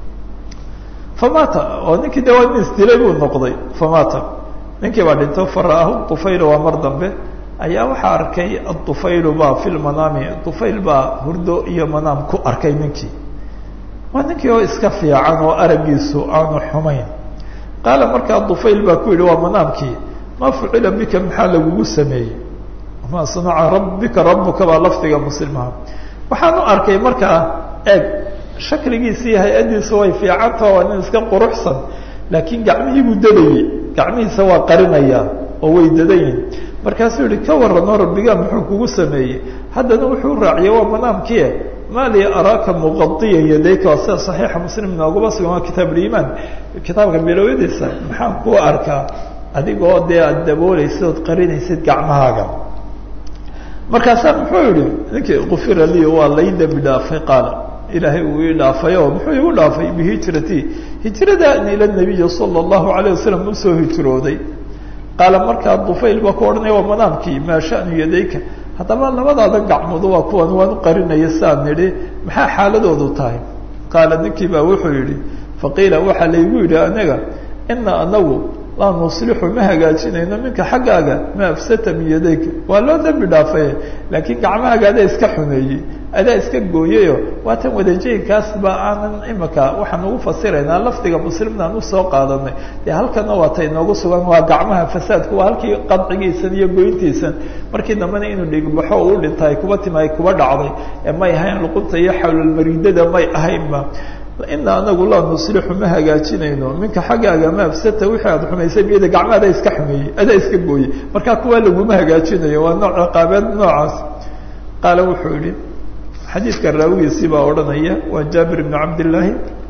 famata oo ninkii de waa nin isdilay buu noqday famata ninkii baa dhinto fara'ahu Tufayl waa mar dambe ayaa waxaa arkay Tufayl baa fi lmanaami Tufayl baa hurdo iyo manaam ku arkay ninkii waa ninkii oo iska fiican oo aragiisu aanu xumayn qaala markaa Tufayl baa ku yidhi waa manaamkii ma fucila bika maxaa lagugu sameeyey ma sanaca rabbika rabbuka baa lafdiga muslimaha waxaan u arkay markaa eeg shakligiisii hay-adiisu way fiicanta waa nin iska quruxsan laakiin gacmihii buu dadayey gacmihiisa waa qarinaya oo way dadayin markaasuu yihi ka warranoo rabbigaa muxuu kugu sameeyey haddana wuxuu raaciyay waa manaamkie maa li araaka muqadiya yadayka waa sida saxiixa muslim nooguba sugan waa kitaab uliimaan kitaabka bilowyadiisa maxaan kuu arkaa adigoo dee aada daboolaysid ood qarinaysid gacmahaaga markaasaa muxuu yihi ninkii kufira lii waa lay dembi dhaafay qaala ilaahay uu ii dhaafay oo muxuu igu dhaafay bihijratii hijradaana ila nabiyi sala allahu alayh wasalam usoo hijrooday qaala markaa Tufayl baa ku odhanaya waa manaamkii maa shanu yadayka haddaba labadaada gacmood waa kuwan waan u qarinaya saan nidhi maxaa xaaladoodu tahay qaala ninkii baa wuxuu yidhi faqiila waxaa laygu yidhi anaga ina anagu laa nuslixu ma hagaajinayno minka xaggaaga ma afsata min yadayka waa loo dembi dhaafaye laakiin gacmahaaga adaa iska xumeeyey adaa iska gooyayo waatan wadajeynkaas ba aanan imika waxaan ugu fasiraynaa lafdiga muslimnaan usoo qaadanay dee halkana waata inoogu sugan waa gacmaha fasaadku waa halkii qadcigiisan iyo goyntiisan markii dambena inuu dhigbaxo u dhintaay kuba timaay kuba dhacday ee may ahayn luqunta iyo xawlulmariidada may ahaynba ina anagu laa nuslixu ma hagaajinayno minka xaggaaga ma afsata wixii aad xumaysay biyada gacma adaa iska xumeeyey adaa iska gooyey markaa kuwaa laguma hagaajinayo waa nooc ciqaabeed noocaas qaala wuxuu yihi xadiidka raawigiisii baa odhanaya waa jaabir ibnu cabdillaahi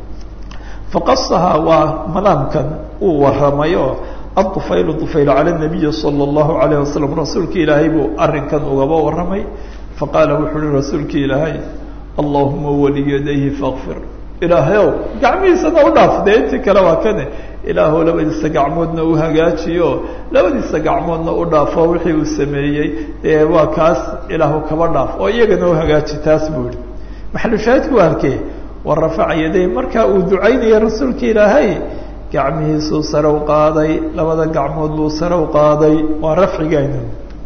faqasahaa waa manaamkan uu waramay oo adufaylu dufayl cala nabiyi sala allahu alayh wasalam rasuulki ilaahay buu arrinkan ugaba waramay faqaala wuxuu uhi rasuulki ilaahay allahuma waliyadayhi fakfir ilaahayow gacmihiisana u dhaaf dee intii kale waa kane ilaahow labadiisa gacmoodna u hagaajiyo labadiisa gacmoodna u dhaafo wixii uu sameeyey dee waa kaas ilaahu kaba dhaaf oo iyagana u hagaaji taas buu ihi maxalushaahidku waa halkee wa rafaca yaday markaa uu ducaynaya rasuulka ilaahay gacmihiisuu sare u qaaday labada gacmood buu sare u qaaday waa rafcigayna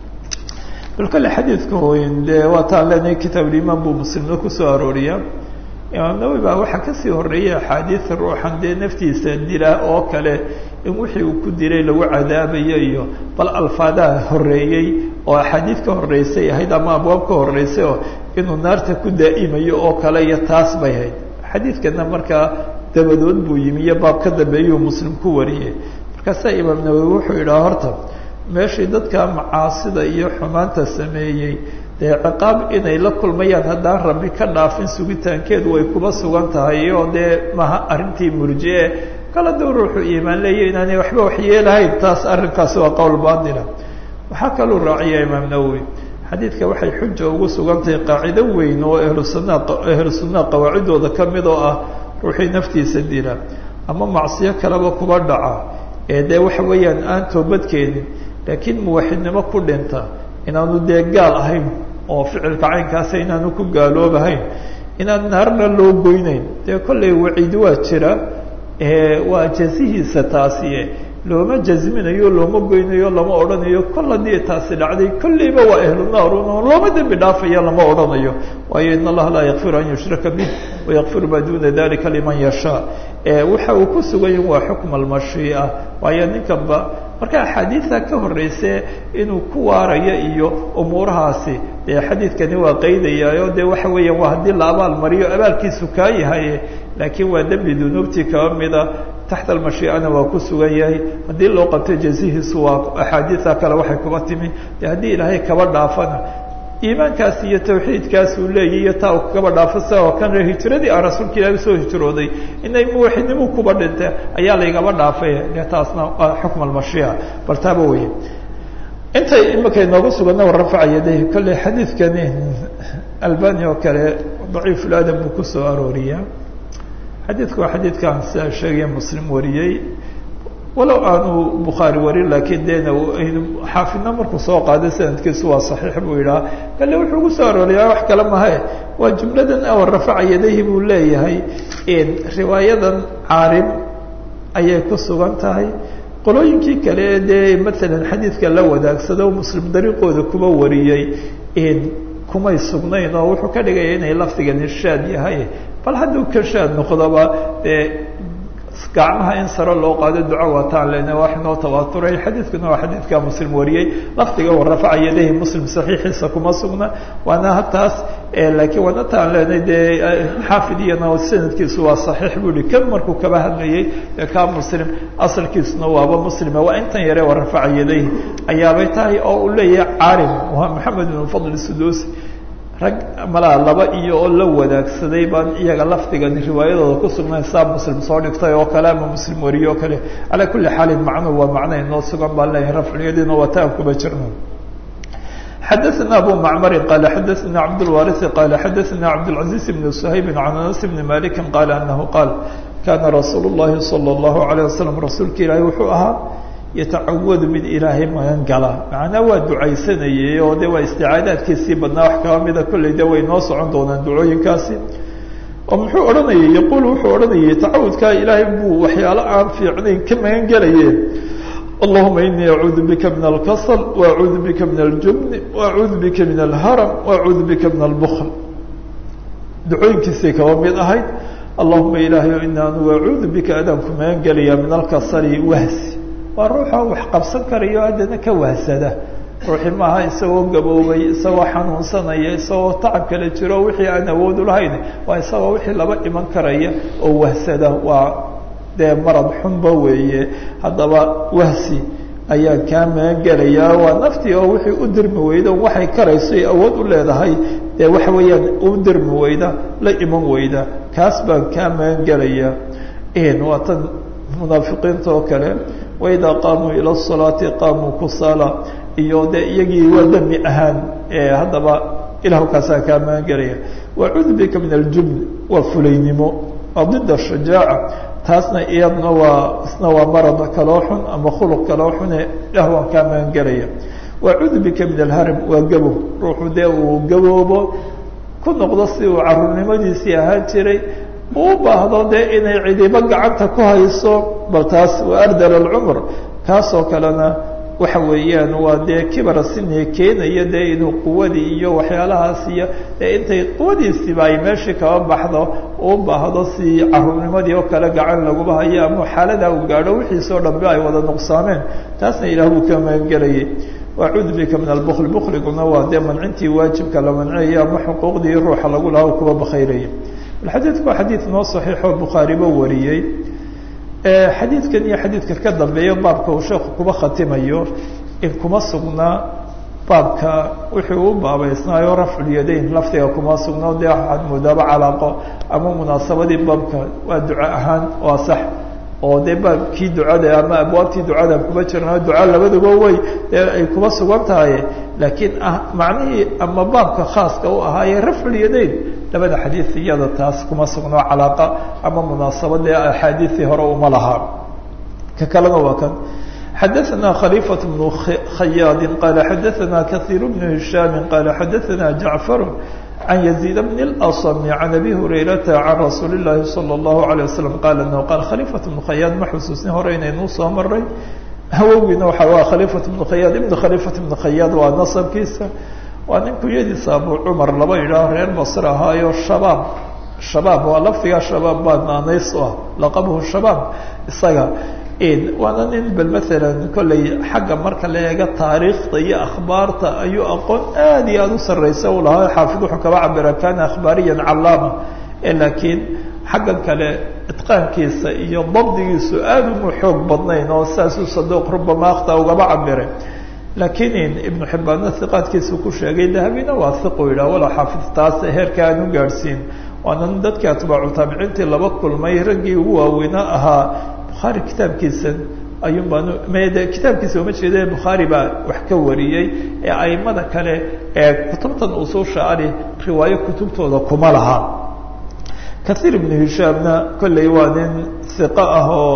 bal kale xadiidka hooyin dee waa taan leenahay kitaabulimaan buu muslimna kusoo arooriyaa imaam nawowi baa waxaa kasii horeeyay axaadiida ruuxan dee naftiisa dila oo kale in wixii uu ku dilay lagu cadaabayo iyo bal alfaadaha horeeyey oo axaadiid ka horeysay ahayd ama abwaab ka horeysay oo inuu naarta ku daa'imayo oo kale iyo taas bay ahayd xadiidkana markaa dabadood buu yimi iyo baab ka dambeeyuu muslim ku wariyey markaasaa imaam nawowi wuxuu yidhaha horta meeshii dadka macaasida iyo xumaanta sameeyey dee ciqaab inay la kulmayaan haddaan rabbi ka dhaafin sugitaankeedu way kuba sugan tahay oo dee maha arrintii murjiye kala duu ruuxu iimaan leeya inaanay waxba waxyeelahayn taas arrinkaasi waa qowl baatila waxaa kaluu raaciya imaam nawowi xadiidka waxay xuja ugu sugan tahay qaacido weyn oo ahlusuna ahlu sunnaha qawaacidooda ka mid oo ah ruuxii naftiisa dila ama macsiyo kaleba kuba dhaca ee dee waxa weeyaan aan toobadkeenin laakiin muwaxidnimo ku dhinta inaanu dee gaal ahayn oo ficilka caynkaasa inaanu ku gaaloobahayn inaan naarna loo goyneyn dee kollay waciid waa jira waa jazihiisa taasiye looma jazminayo looma goynayo lama odhanayo kol haddii taasi dhacday kollayba waa ahlu naarun looma dembi dhaafayo lama odhanayo waayo in allaha laa yakfiru an yushraka bih wayakfiru maa duna dalika liman yashaa waxa uu ku sugayin waa xukm almashii'a waayo ninkanba marka axaadiida ka horeyse inuu ku waarayo iyo umuurahaasi dee xadiidkani waa qaydayaayo dee waxa weeyaan waa haddii la abaal mariyo abaalkiisu kaa yahay laakiin waa dembi dunuubtii kaba mida taxta almashiicana waa ku sugan yahay haddii loo qabto jazihiisu waa axaadiida kale waxay kuba timi dee haddii ilaahay kaba dhaafana iimaankaas iyo tawxiidkaas uu leeyahy iyo taa u kaba dhaafo sa oo kan hijiradii aan rasuulka ilaahi usoo hijrooday inay muwaxidnimo kuba dhinta ayaa laygaba dhaafay dee taasna waa xukm almashiica bal taaba weye intay imika inoogu sugana warafaca yaday kolley xadiidkani albani oo kale daciifuladab buu kusoo arooriyaa xadiidku waa xadiidkaan sidaa sheegaya muslim wariyey walow aanu bukhaari warin laakiin dena xaafidna markuu soo qaaday sanadkiisu waa saxiix buu yidhaha kale wuxuu ugu soo arooriyaa wax kale mahae waa jumladan aw rafaca yadayhi buu leeyahay riwaayadan caarim ayay ku sugan tahay qolooyinkii kale dee maalan xadiidka la wadaagsado muslim dariiqooda kuba wariyey kumay sugnayn oo wuxuu ka dhigaya inay lafdigani shaad yahay bal hadduu ka shaad noqdoba dee gacmaha in sare loo qaado duco waataan lena wax inoo tawaaturay xadiidkuna waa xadiidka muslim wariyey lafdiga wa rafaca yadayhi muslim saxiixiisa kuma sugna waana hataas laakiin waana taan leenay dee xaafid iyana sanadkiisu waa saxiix buu ihi kan markuu kaba hadlayey ka muslim asalkiisuna waaba muslima waa intan yare wa rafaca yadayhi ayaabay tahay oo uu leeyahay caarim waa maxamed ibn fadl sudusi rag malaa laba iyo oo la wadaagsaday baan iyaga lafdigani riwaayadooda ku sugnayn saa muslim soo dhigtay oo kale ama muslim wariye oo kale calaa kulli xaalin macnuhu waa macna inoo sugan baan leeyahay rafciyadiina waa taan kuba jirno xadaثna abu macmarin qala xadaثna cabdاlwariثi qala xadaثna cabdالcaزiز bn shaybi can anas bni maliki qala anahu qaal kana rasuul الlahi salى الlahu عalيه wasalam rasuulka ilaahi wuxuu ahaa yatacawadu mid ilaahay magan gala macnaa waa ducaysanayay oo de waa isticaadaadkiisii badnaa wax kaba mida kolley de way noo socon doonaan ducooyinkaasi oo muxuu odhanayay yaquul wuxuu odhanayay tacawudkaa ilaahay buu waxyaalo aan fiicnayn ka magan gelayeen allahuma inii acuudu bika min alkasal waacuudu bika min aljubni waacuudu bika min alharam waacuudu bika min albukl ducooyinkiisay kaba mid ahayd allahuma ilaahay ina anugu acuudu bika adaan ku magan gelaya min alkasali wahsi waa ruuxa wax qabsan karayo haddana ka wahsada ruuxi maaha isagoo gaboobay isagoo xanuunsanaya isagoo tacab kala jiro wixii aan awoodu lahayn waa isagoo wixii laba iman karaya oo wahsada waa dee marad xunba weeye haddaba wahsi ayaan kaa magan gelayaa waa naftii oo wixii u dirmi weyda waxay karayso ay awood u leedahay dee waxa weeyaan u dirmi weyda la iman weyda kaas baan kaa magan gelayaa waa tan munaafiqiinta oo kale waidaa qaamuu ila salaati qaamuu kusaala iyo de iyagii waa dami ahaan haddaba ilah kaasaan kaa magan gelaya wacuudu bika min aljubn waa fulaynimo waa dida shajaaca taasna iyadna waa isna waa marad kaloo xun ama khuluq kaloo xune ilah waan kaa magan gelaya wacuudu bika min alharam waa gabow ruuxu dee uu gaboobo ku noqdo si uu caruurnimadiisii ahaan jiray uu baahdo dee inay cidibo gacanta ku hayso bal taas waa ardal alcumr kaasoo kalena waxa weeyaan waa dee kibara siniya keenaya dee inuu quwadii iyo waxyaalahaas iyo dee intay quwadiisiiba ay meeshii kaba baxdo uu baahdo si caruurnimadii oo kale gacan laguba hayo ama xaaladaa uu gaadho wixiisoo dhanbe ay wada nuqsaameen taasna ilaah buu ka magan gelayay wacuudu bika min albukl bukliguna waa dee mancintii waajibka la manciyaya ama xuquuqdii ruuxa lagu lahaa kuba bakhayraya xadiidku waa xadiid noo saxiixoo bukhaariba wariyey xadiidkan iyo xadiidka ka dambeeya baabka uu sheekhu kuba khatimayo in kuma sugnaa baabka wuxuu u baabaysnaayo rafculyadayn laftiga kuma sugnao dee waxaad moodaaba calaaqo ama munaasabadii baabka waa duco ahaan waa sax oo dee baabkii ducada ama abwaabtii ducada kuma jirnaa duca labaduba way dee ay kuma sugan tahay laakiin macnihii ama baabka khaaska u ahaayee rafculyadayn labada xadiid iyada taas kuma sugnoo calaaqa ama munaasabadee axaadiisii hore uma lahaa ka kalena waa kan xadaثna khalifaة بن khayaadi qaala xadaثna kaثيir بن hishaami qaala xadaثna jacfar can yaزيid bn اlأصm can abi hurayrata can rasuuli الlahi salى الlahu عalيه waslم qaala anhu qaal khalifaة بن khayaad ma xusuusnin hore inaynuu soo maray hawowgiina waxa waa khalifaة بن khayaad ibn khalifaة بn khayaad waa nasabkiisa waa nin kunyadiisa abu cumar laba yidhaaho reer basr ahaayo shabaab shabaab waa lafdigaa shabaab baa naanays u ah laqabuhu shabaab isaga waana nin bal maalan kolley xagga marka la eega taariikhda iyo akhbaarta ayuu aqoon aad iyo aada u sarreysa u lahaa xaafid wuxuu kaba cabira kana akhbaariyan callaama laakiin xaggan kale itqaankiisa iyo dabdigiisu aad uma xoog badnayn oo saasuu saduuq rubama akhta ugaba cabiray laakiin ibnu xibbaanna hiqaadkiisu ku sheegay dahabina waa hiqu yidhah walaa xaafid taas heerka aan u gaadhsiin waana dadkii atbaacu taabiciintii laba kulmay raggii ugu waaweynaa ahaa bukhaari kitaabkiisa ayuun baan mde kitaabkiisa uma jeeda bukhaari baa wax ka wariyey ee aimada kale ee kutubtan usuusha ali riwaayo kutubtooda kuma laha kahiir ibnu hishaamna kolley waa nin hiqa ah oo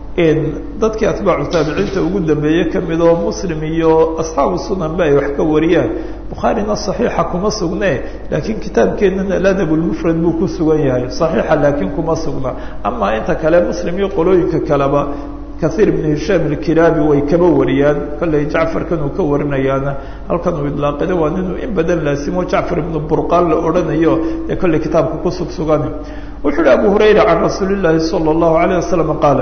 dadkii atbaacu taabiciinta ugu dambeeye kamid oo muslim iyo asxaabu sunan ba ay wax ka wariyaan bukhaarina صaxiixa kuma sugne laakiin kitaabkeenana aladab lmufrad buu ku sugan yahay صaxiixa laakiin kuma sugna ama inta kale muslim iyo qolooyinka kaleba kahiir ibn hishaam ilkilaabi way kaba wariyaan kolley jacfarkan uu ka warinayaana halkan uu idlaaqida waa ninuu in badan laasimo jacfar ibnu burqaan la odhanayo ee kolley kitaabka ku sug sugan wuxuu uhi abu hurayra can rasuuli llaahi salى اllahu alayه wasalam qaala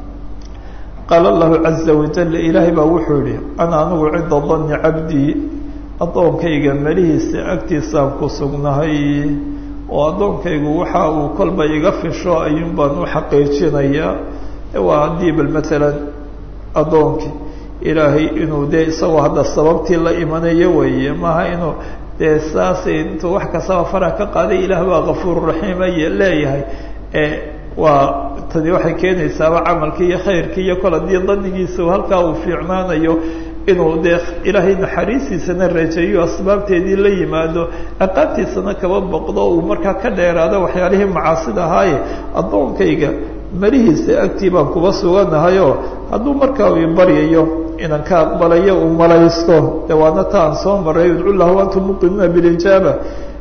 qaala allahu caza wajal ilaahay baa wuxuu yihi ana anigu cinda danni cabdii addoonkayga melihiisa agtiisaan ku sugnahay oo addoonkaygu waxa uu kolba iga fisho ayuun baan u xaqiijinayaa waa haddii bal maalan addoonkii ilaahay inuu dee isagoo hadda sababtii la imanayo weeye maaha inuu dee saas intuu wax kastaba faraha ka qaaday ilaah baa kafuur raxiim ay leeyahay waa tani waxay keenaysaaba camalkii iyo khayrkii iyo kol haddii danigiisa halkaa uu fiicnaanayo inuu dee ilaahay naxariistiisana rajeeyo asbaabteedii la yimaado ciqaabtiisana kaba boqdo uu markaa ka dheeraado waxyaalihii macaasida ahaaye addoonkayga marihiisa agtii baan kuba suganahayoo hadduu markaa uu baryayo inaan ka aqbalayo uu malaysto de waana ta aan soo maray udcu lahu antum muqinuuna bilijaaba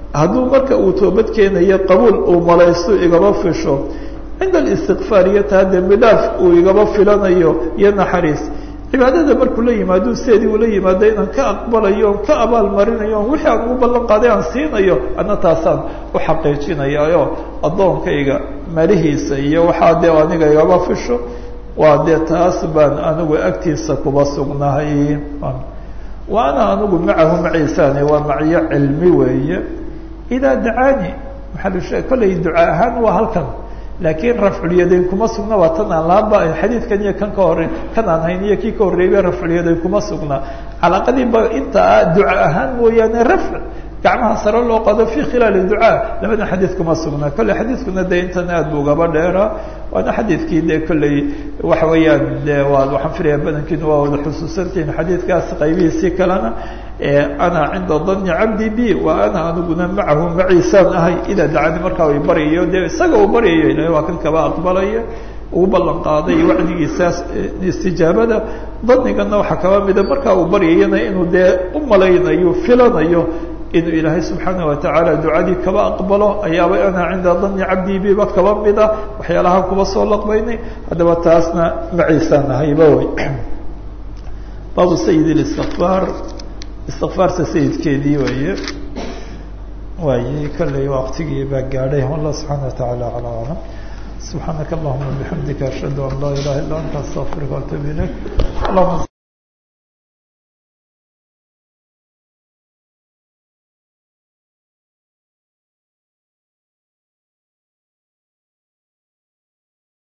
hadduu marka uu toobad keenayo qabuul uu malaysto igaba fisho cinda alistiqfaar iyo taa dembi dhaaf uu igaba filanayo iyo naxariis cibaadada markuu la yimaado sideedii uu la yimaado inaan ka aqbalayo on ka abaal marinayo on wixii aan ugu ballan qaaday aan siinayo adna taasaan u xaqiijinayayo addoonkayga malihiisa iyo waxaa dee aniga igaba fisho waa dee taas baan anigu agtiisa kuba sugnahay wa ana anigu macahu maciisaani waa maciyo cilmi weeye idaa dacaani maxaa kollay duca ahaan waa halkan laakiin rafculyadayn kuma sugna waa tan aan laaba xadiidkan iyo kan ka hore kan aan hayn iyo kii ka horreeyay rafculyadayn kuma sugna calaaqadiiba inta duca ahaan mooyaane rafc gacmaha sare loo qado fi khilaali ducaa labada xadiid kuma sugna kolley xadiidkuna dee intan aad buu gaba dheera waana xadiidkii dee kolley waxa weeyaan de waa waxaan filaya badankiina waa wada xusuusantihiin xadiidkaas qaybihiisii kalena ana cinda danni cabdi b wa ana aniguna macahu maciisaan ahay idaa dacani markaa way baryayo dee isaga uu baryayo ilahay waa kan kaba aqbalaya ugu ballan qaaday wacdigiisaas istijaabada danigana waxaa kaba mida markaa uu baryayana inuu dee u malaynayo filanayo inuu ilaahay subxaana watacaala ducadii kaba aqbalo ayaaba ana cinda danni cabdi biba kaba mida waxyaalahaan kuba soo laqbaynay haddaba taasna maciisaan ahayba wey baabu sayid اlistikfaar istikfaarta sayidkeedii weeye waaye kolley waqtigii baa gaadhay wallah subxaana watacaala calaa aclam subxaanaka allahuma bixamdika ashhadu an laa ilaha illa anta astaqfiruka waatubu ilayk allahuma